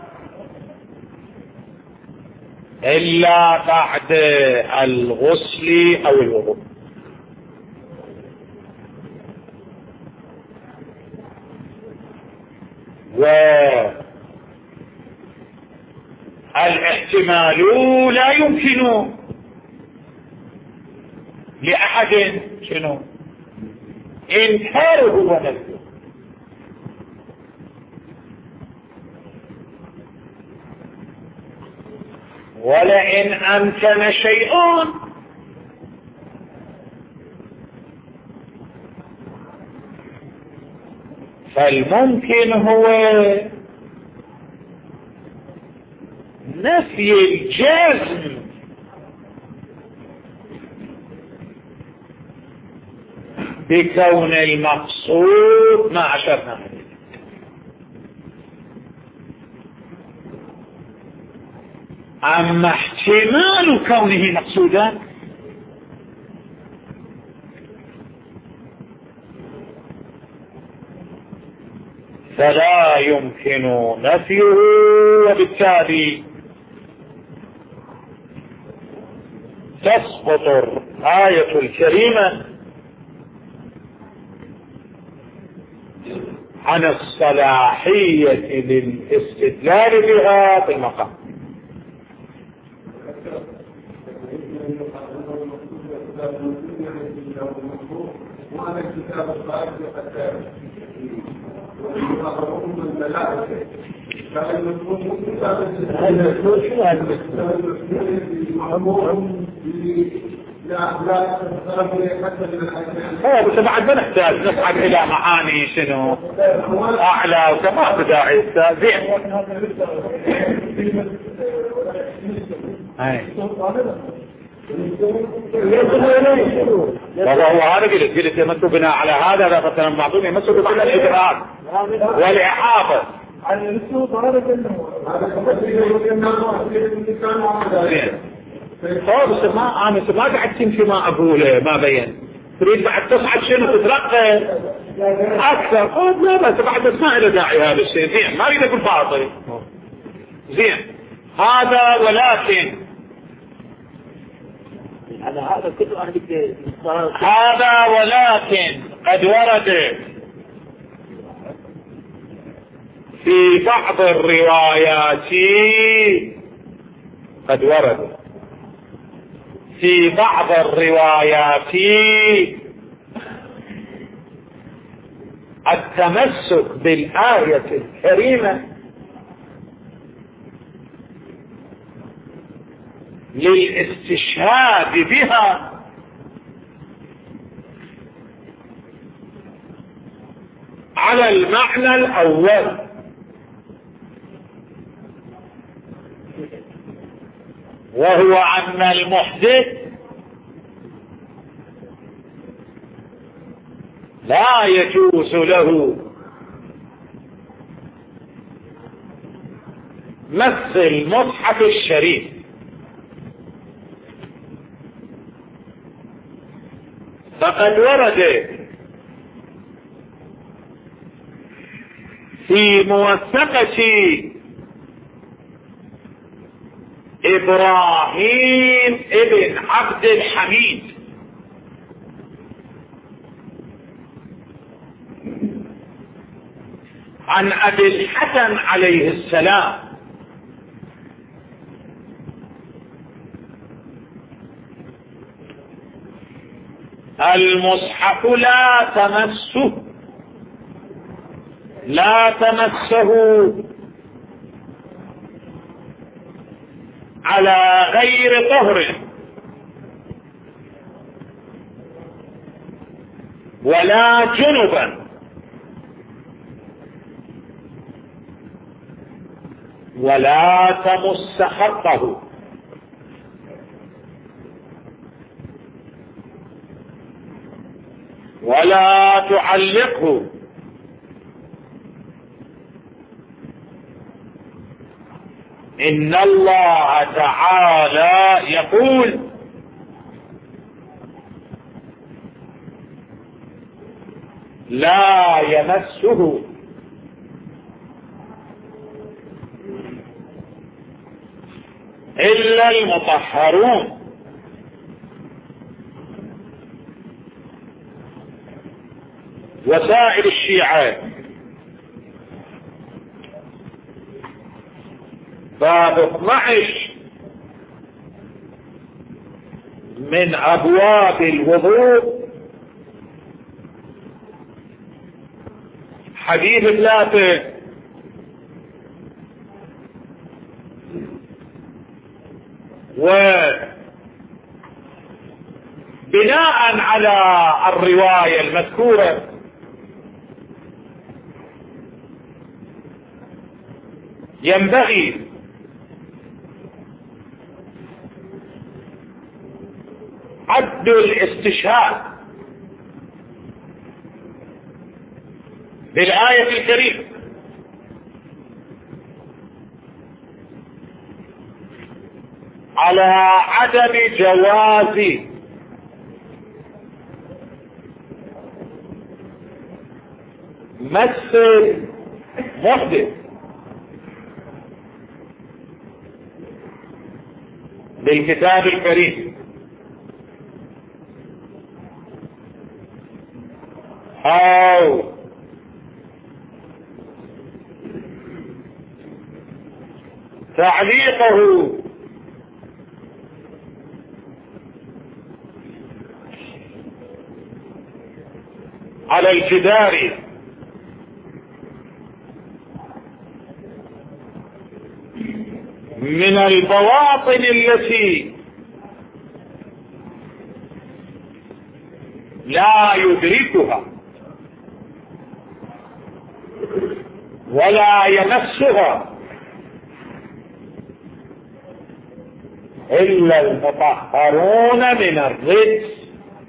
إلا بعد الغسل أو الوضوء. والاحتمال لا يمكن لأحد شنو إنكاره ونفيه، ولئن أمكن شيء فالممكن هو نفي الجزم بكون المقصود ما أشرنا عليه. أما احتمال كونه مقصودا فلا يمكن نفيه، وبالتالي تسقط الآية الكريمة عن الصلاحية للاستدلال بها في المقام. بس بعد ما نحتاج نصعد الى معاني شنو اعلى وكما بداعي زين. هو هذا قلت يمسوا بنا على هذا مثلا بعضهم يمسوا بمعنى الإدراك والإحاطة عن السوط. هذا بس ما قاعد تمشي ما أقوله ما بين تريد بعد تصعد شنو تترقى أكثر. لا بس بعد ما إلى داعي هذا الشيء. زين ما أريد أقول باطل. زين هذا ولكن هذا ولكن قد ورد في بعض الروايات التمسك بالآية الكريمة للاستشهاد بها على المعنى الأول، وهو أن المحدث لا يجوز له مس المصحف الشريف فقد ورد في موثقة إبراهيم ابن عبد الحميد عن أبي الحسن عليه السلام المصحف لا تمسه على غير طهر ولا جنبا ولا تمس خطه ولا تعلقه. إن الله تعالى يقول: لا يمسه إلا المطهرون. وسائر الشيعة باب 12 من أبواب الوضوء حديث 3 وبناء على الرواية المذكورة ينبغي عد الاستشهاد بالآية الكريمة على عدم جواز مس محدث بالكتاب الكريم أو تعليقه على الجدار من البواطن التي لا يدركها ولا يمسها إلا المطهرون من الرجس.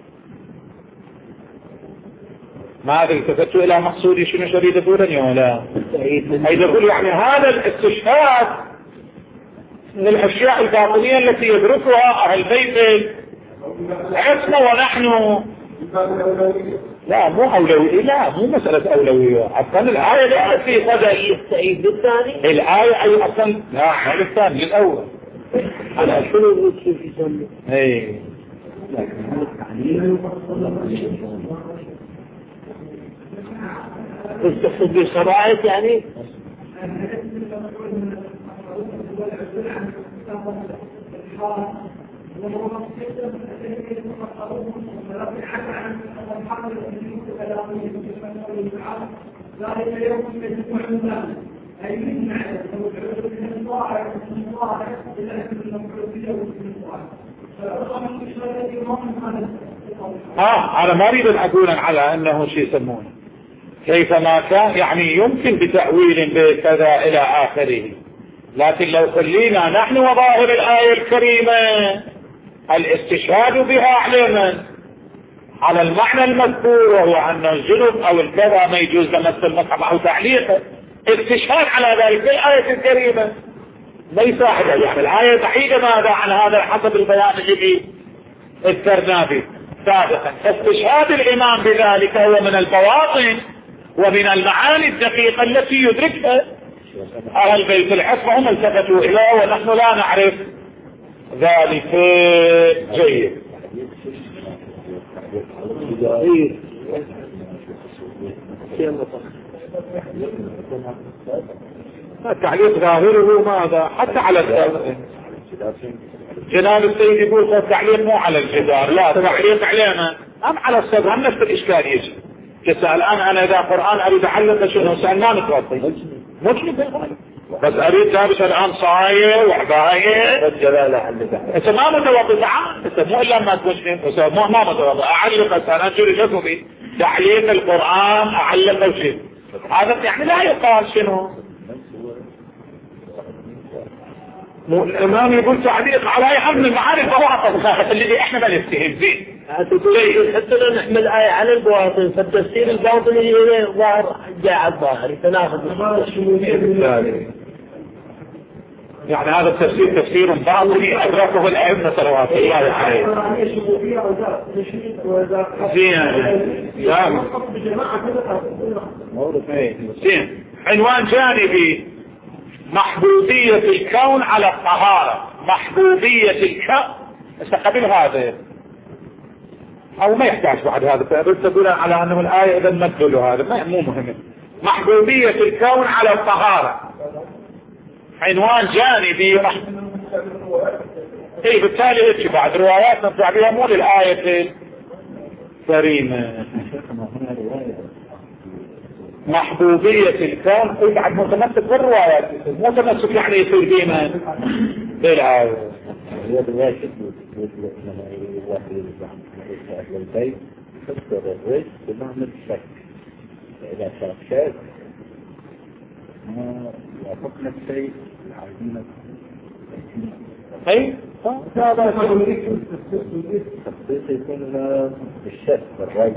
ما أدري التفت إلى مقصودي شنو شريد تقولني ولا أيضا يقول يعني هذا الاستشهاد من الأشياء الباطنية التي يدركها أهل بيت عصمة ونحن لا مو أولوية، لا مو مسألة أولوية. أصلا الآية لا في صدى يستعيد بالثاني الآية أي أصلا لا هذا الثاني الأول على شنو الوصف في سنة ايه تستخدم بالصباعات يعني أنا ما أريد أن أقول على أنه شيء يسمونه كيفما كان، يعني يمكن بتأويل بكذا إلى آخره، لكن لو خلينا نحن وظاهر الآية الكريمة الاستشهاد بها علما على المعنى المذكور وهو أن الجنب أو الكذا ما يجوز لمس المصحف أو تعليقه، استشهاد على ذلك الآية الكريمة ليس واحدة. يعني الآية تحيد ماذا عن هذا حسب البيان الذي ذكرنا به سابقا. استشهاد الإمام بذلك هو من البواطن ومن المعاني الدقيقة التي يدركها أهل بيت العصمة هم التفتوا إليه ونحن لا نعرف ذلك جيد. التعليق ظاهره ماذا حتى على جناب السيد يقول التعليق مو على الجدار، لا التعليق علينا أم على الصدر، هم نفس الإشكال يجي. الآن أنا إذا قرآن أريد أعلق شنو سألنا نتوضي بس أريد لابس الآن صاية وعباية الجلالة علقها إذا ما متوضي تعال إذا مو إلا ما تمشي إذا ما متوضي أعلق أنا أجري لكم تعليق القرآن أعلق أو شيء، هذا يعني لا يقال شنو الإمام يقول تعليق على أي حمل المعارف بواطن الذي إحنا ما نستهل به حتى نحمل آية على الباطن، فالتفسير الباطني ظاهر جاء الظاهر يتناقض. يعني هذا التفسير تفسير باطني أدركه الأئمة صلوات الله عليهم. زين. عنوان جانبي: محدودية الكون على الطهارة. محدودية الكون استقبل هذا او ما يحتاج بعد هذا، بس تقول على انه الآية اذا مدلوا هذا مو مهم. محدودية الكون على الطهارة عنوان جانبي. اي بالتالي هيك بعد روايات نطلع بها مو للآية الكريمة. محبوبية الكون اي بعد متمسك بالروايات، مو تمسك يعني يصير ديما بالآية. البيت تفسر الرزق بمعنى الشك، إذا صار شك ما وافقنا الشيء العزيمة. أي هذا تخصيص يكون بالشك بالرزق.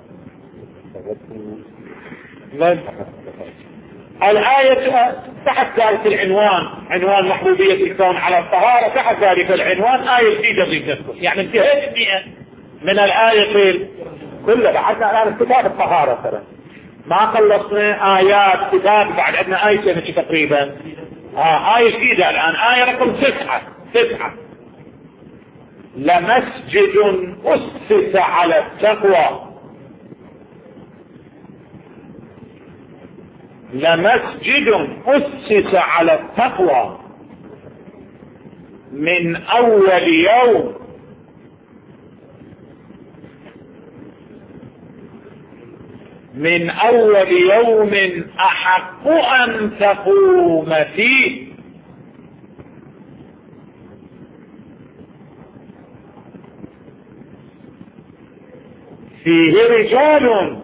الآية تحت ذلك العنوان، عنوان محبوبية الكون على الطهارة، تحت ذلك العنوان آية جديدة ضيفتكم. يعني انتهيت من الآية كلها. بعدنا الآن كتاب الطهارة ترى ما خلصنا آيات كتاب، بعد عندنا آية تقريبا آية جديدة الآن، آية رقم 9. لمسجد أسس على التقوى. لمسجد أسس على التقوى من أول يوم أحق أن تقوم فيه. فيه رجال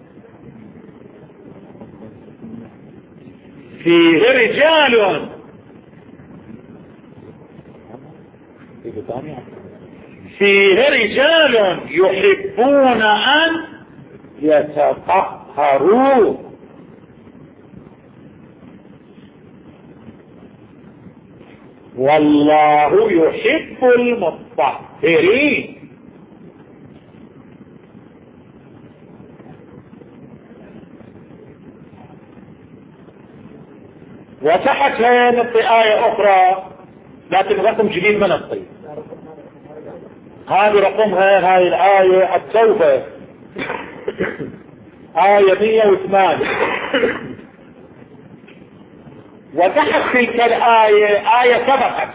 يحبون أن يتطهروا والله يحب المطهرين. وتحتها نطي آية أخرى لكن رقم جديد ما نطي، هذه رقمها هاي الآية التوبة آية 108. وتحت تلك الآية آية سبقت،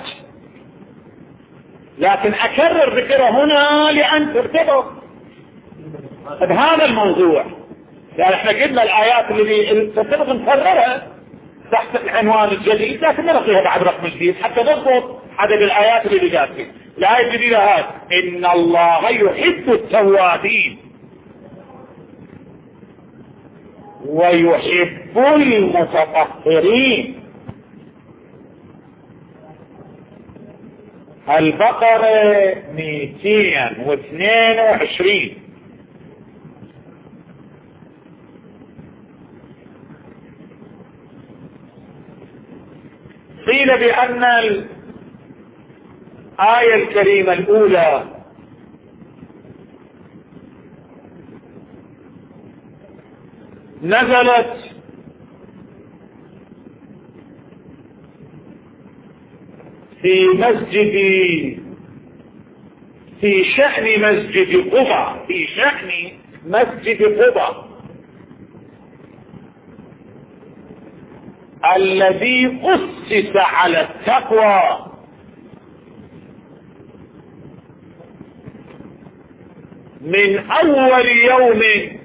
لكن أكرر ذكرها هنا لأن ترتبط بهذا الموضوع. يعني احنا قلنا الآيات اللي ترتبط نكررها تحت العنوان الجديد، لكن نلقيها بعد رقم جديد حتى نضبط عدد الآيات اللي جاءت فيه. الآية الجديدة هذه: إن الله يحب التوابين ويحب المتطهرين. البقرة 222. قيل بأن الآية الكريمة الأولى نزلت في شأن مسجد قباء، في شأن مسجد قباء الذي أسس على التقوى من أول يوم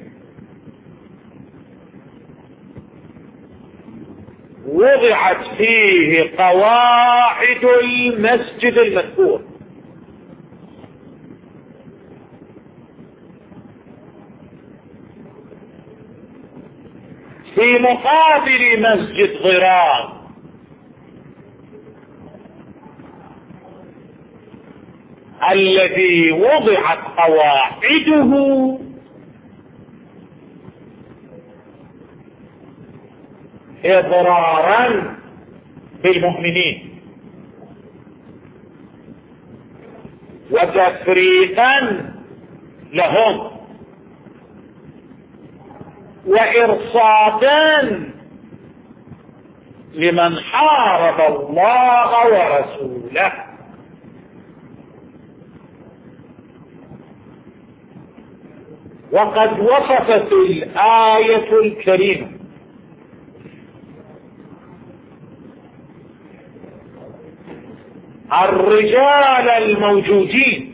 وضعت فيه قواعد المسجد المذكور. في مقابل مسجد ضرار، الذي وضعت قواعده إضرارا بالمؤمنين وتفريقا لهم وإرصادا لمن حارب الله ورسوله. وقد وصفت الآية الكريمة الرجال الموجودين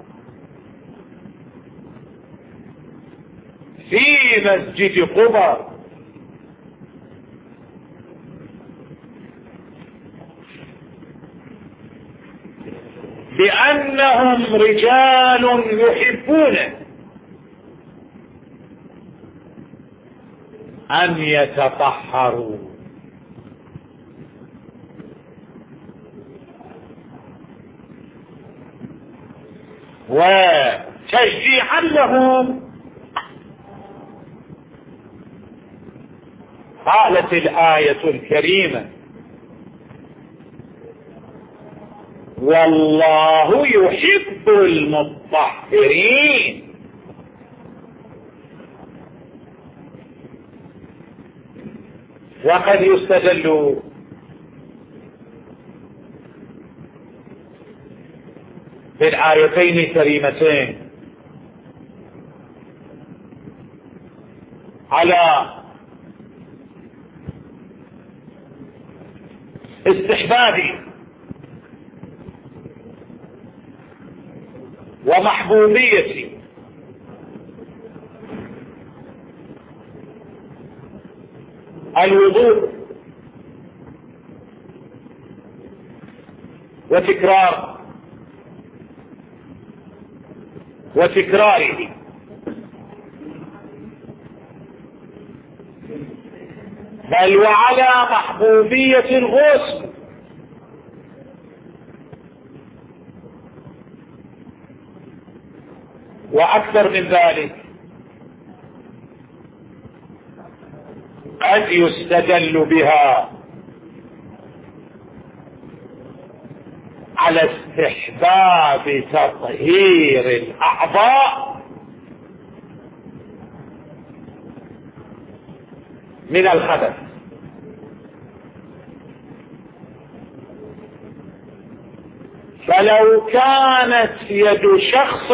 في مسجد قباء بأنهم رجال يحبون أن يتطهروا وتشجيعا لهم قالت الآية الكريمة والله يحب المطهرين. وقد يستدل بالآيتين الكريمتين على استحباب ومحبوبية الوضوء وتكراره بل وعلى محبوبية الغسل وأكثر من ذلك قد يستدل بها على استحباب تطهير الأعضاء من الخبث. فلو كانت يد شخص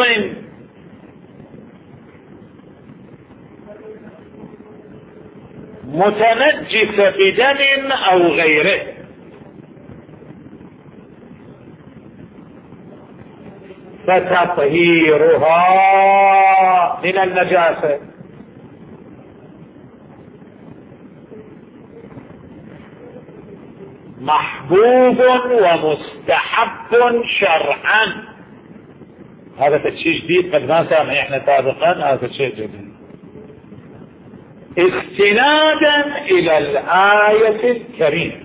متنجسة بدم أو غيره فتطهيرها من النجاسة محبوب ومستحب شرعا. هذا شيء جديد قد ما سامع احنا سابقا، هذا شيء جديد استنادا الى الآية الكريمة.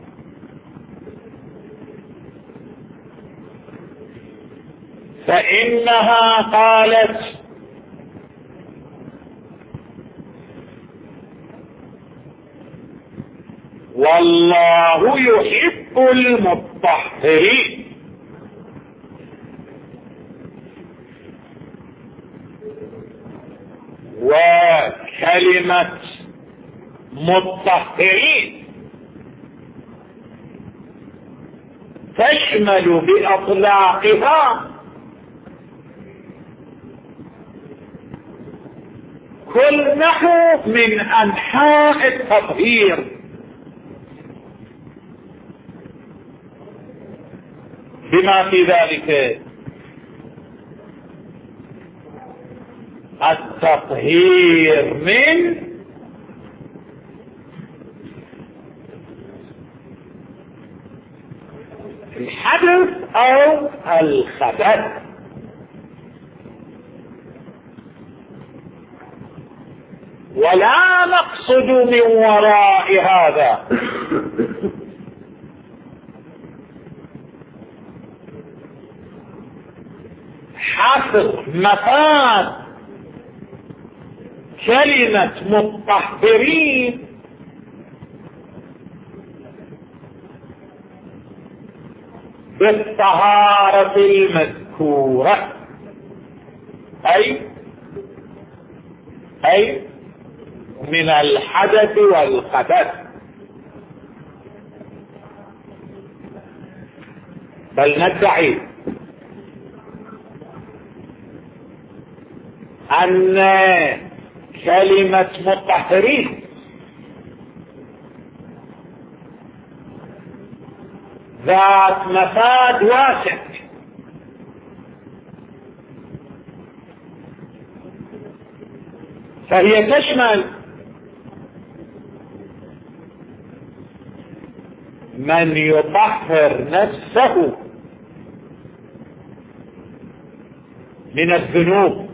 فإنها قالت والله يحب المطهرين، وكلمة مطهرين تشمل بإطلاقها كل نحو من أنحاء التطهير بما في ذلك التطهير من الحدث أو الخبث. ولا نقصد من وراء هذا حصر مفاد كلمة مطهرين بالطهارة المذكورة، أي من الحدث والخبث. بل ندعي أن كلمة مطهرين ذات مفاد واسع، فهي تشمل من يطهر نفسه من الذنوب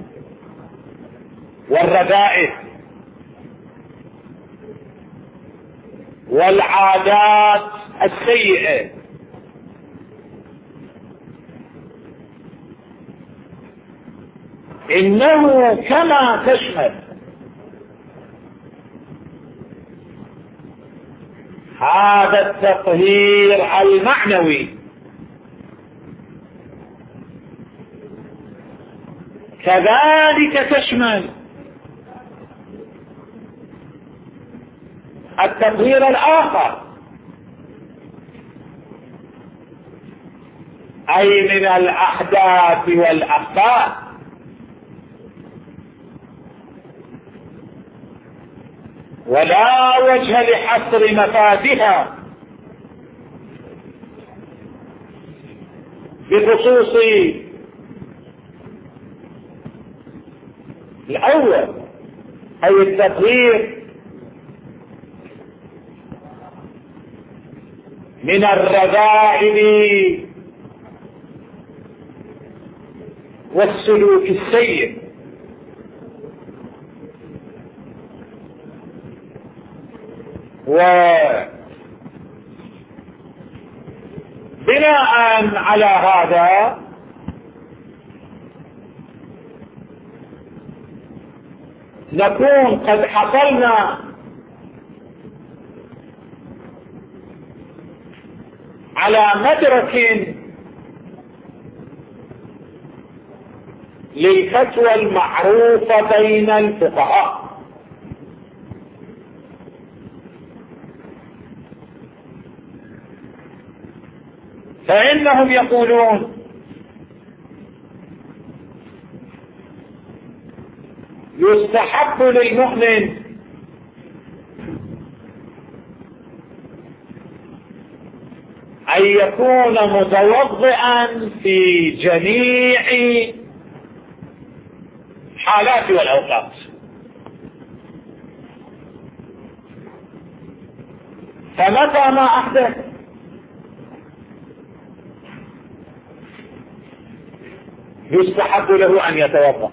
والرذائل والعادات السيئة، إنه كما تشمل هذا التطهير المعنوي كذلك تشمل التطهير الآخر، أي من الأحداث والأخطاء. ولا وجه لحصر مفادها بخصوص الأول، أي التطهير من الرذائل والسلوك السيء، وبناء على هذا نكون قد حصلنا على مدرك للفتوى المعروفة بين الفقهاء، فإنهم يقولون يستحب للمؤمن أن يكون متوضئا في جميع حالات والأوقات، فمتى ما أحدث يستحب له أن يتوضأ،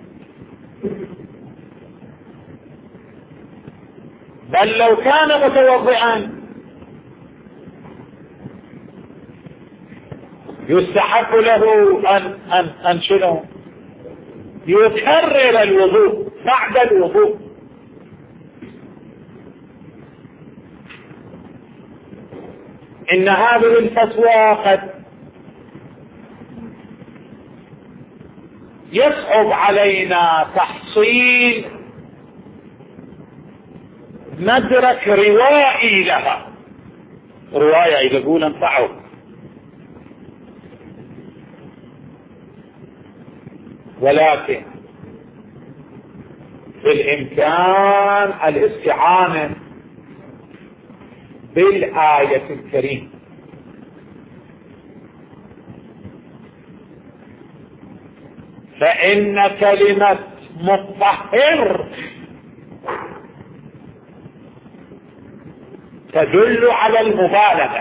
بل لو كان متوضئا يستحب له أن شنو يكرر الوضوء بعد الوضوء. إن هذه الفتوى قد يصعب علينا تحصيل مدرك روائي لها، رواية إذا قولا صعب، ولكن بالإمكان الاستعانة بالآية الكريمة، فإن كلمة مطهر تدل على المبالغة،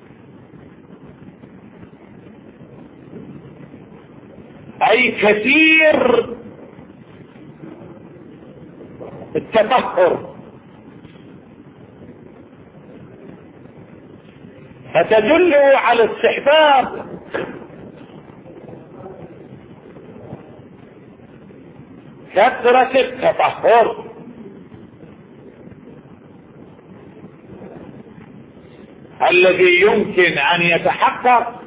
أي كثير التطهر، فتدل على استحباب كثرة التطهر. الذي يمكن أن يتحقق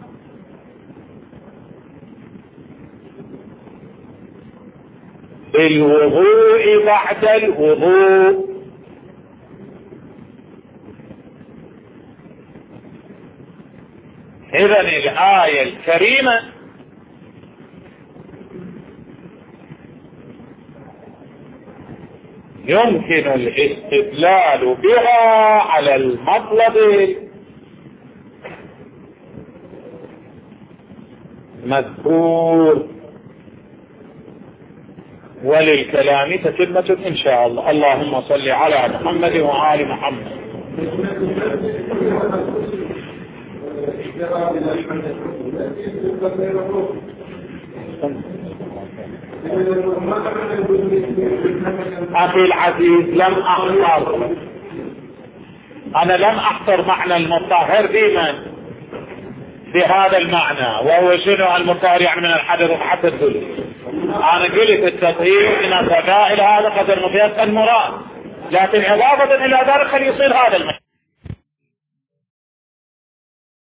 بالوضوء بعد الوضوء. إذن الآية الكريمة يمكن الاستدلال بها على المطلب المذكور، وللكلام تتمة إن شاء الله. اللهم صل على محمد وآل محمد. أخي العزيز لم أحصر، أنا لم أحصر معنى المطهر بهذا المعنى، وهو شنو المطهر؟ يعني من الحدث وحتى الذل. أنا قلت التطهير من الفضائل هذا قدر مقياس المراد، لكن إضافة إلى ذلك خلي يصير هذا المعنى.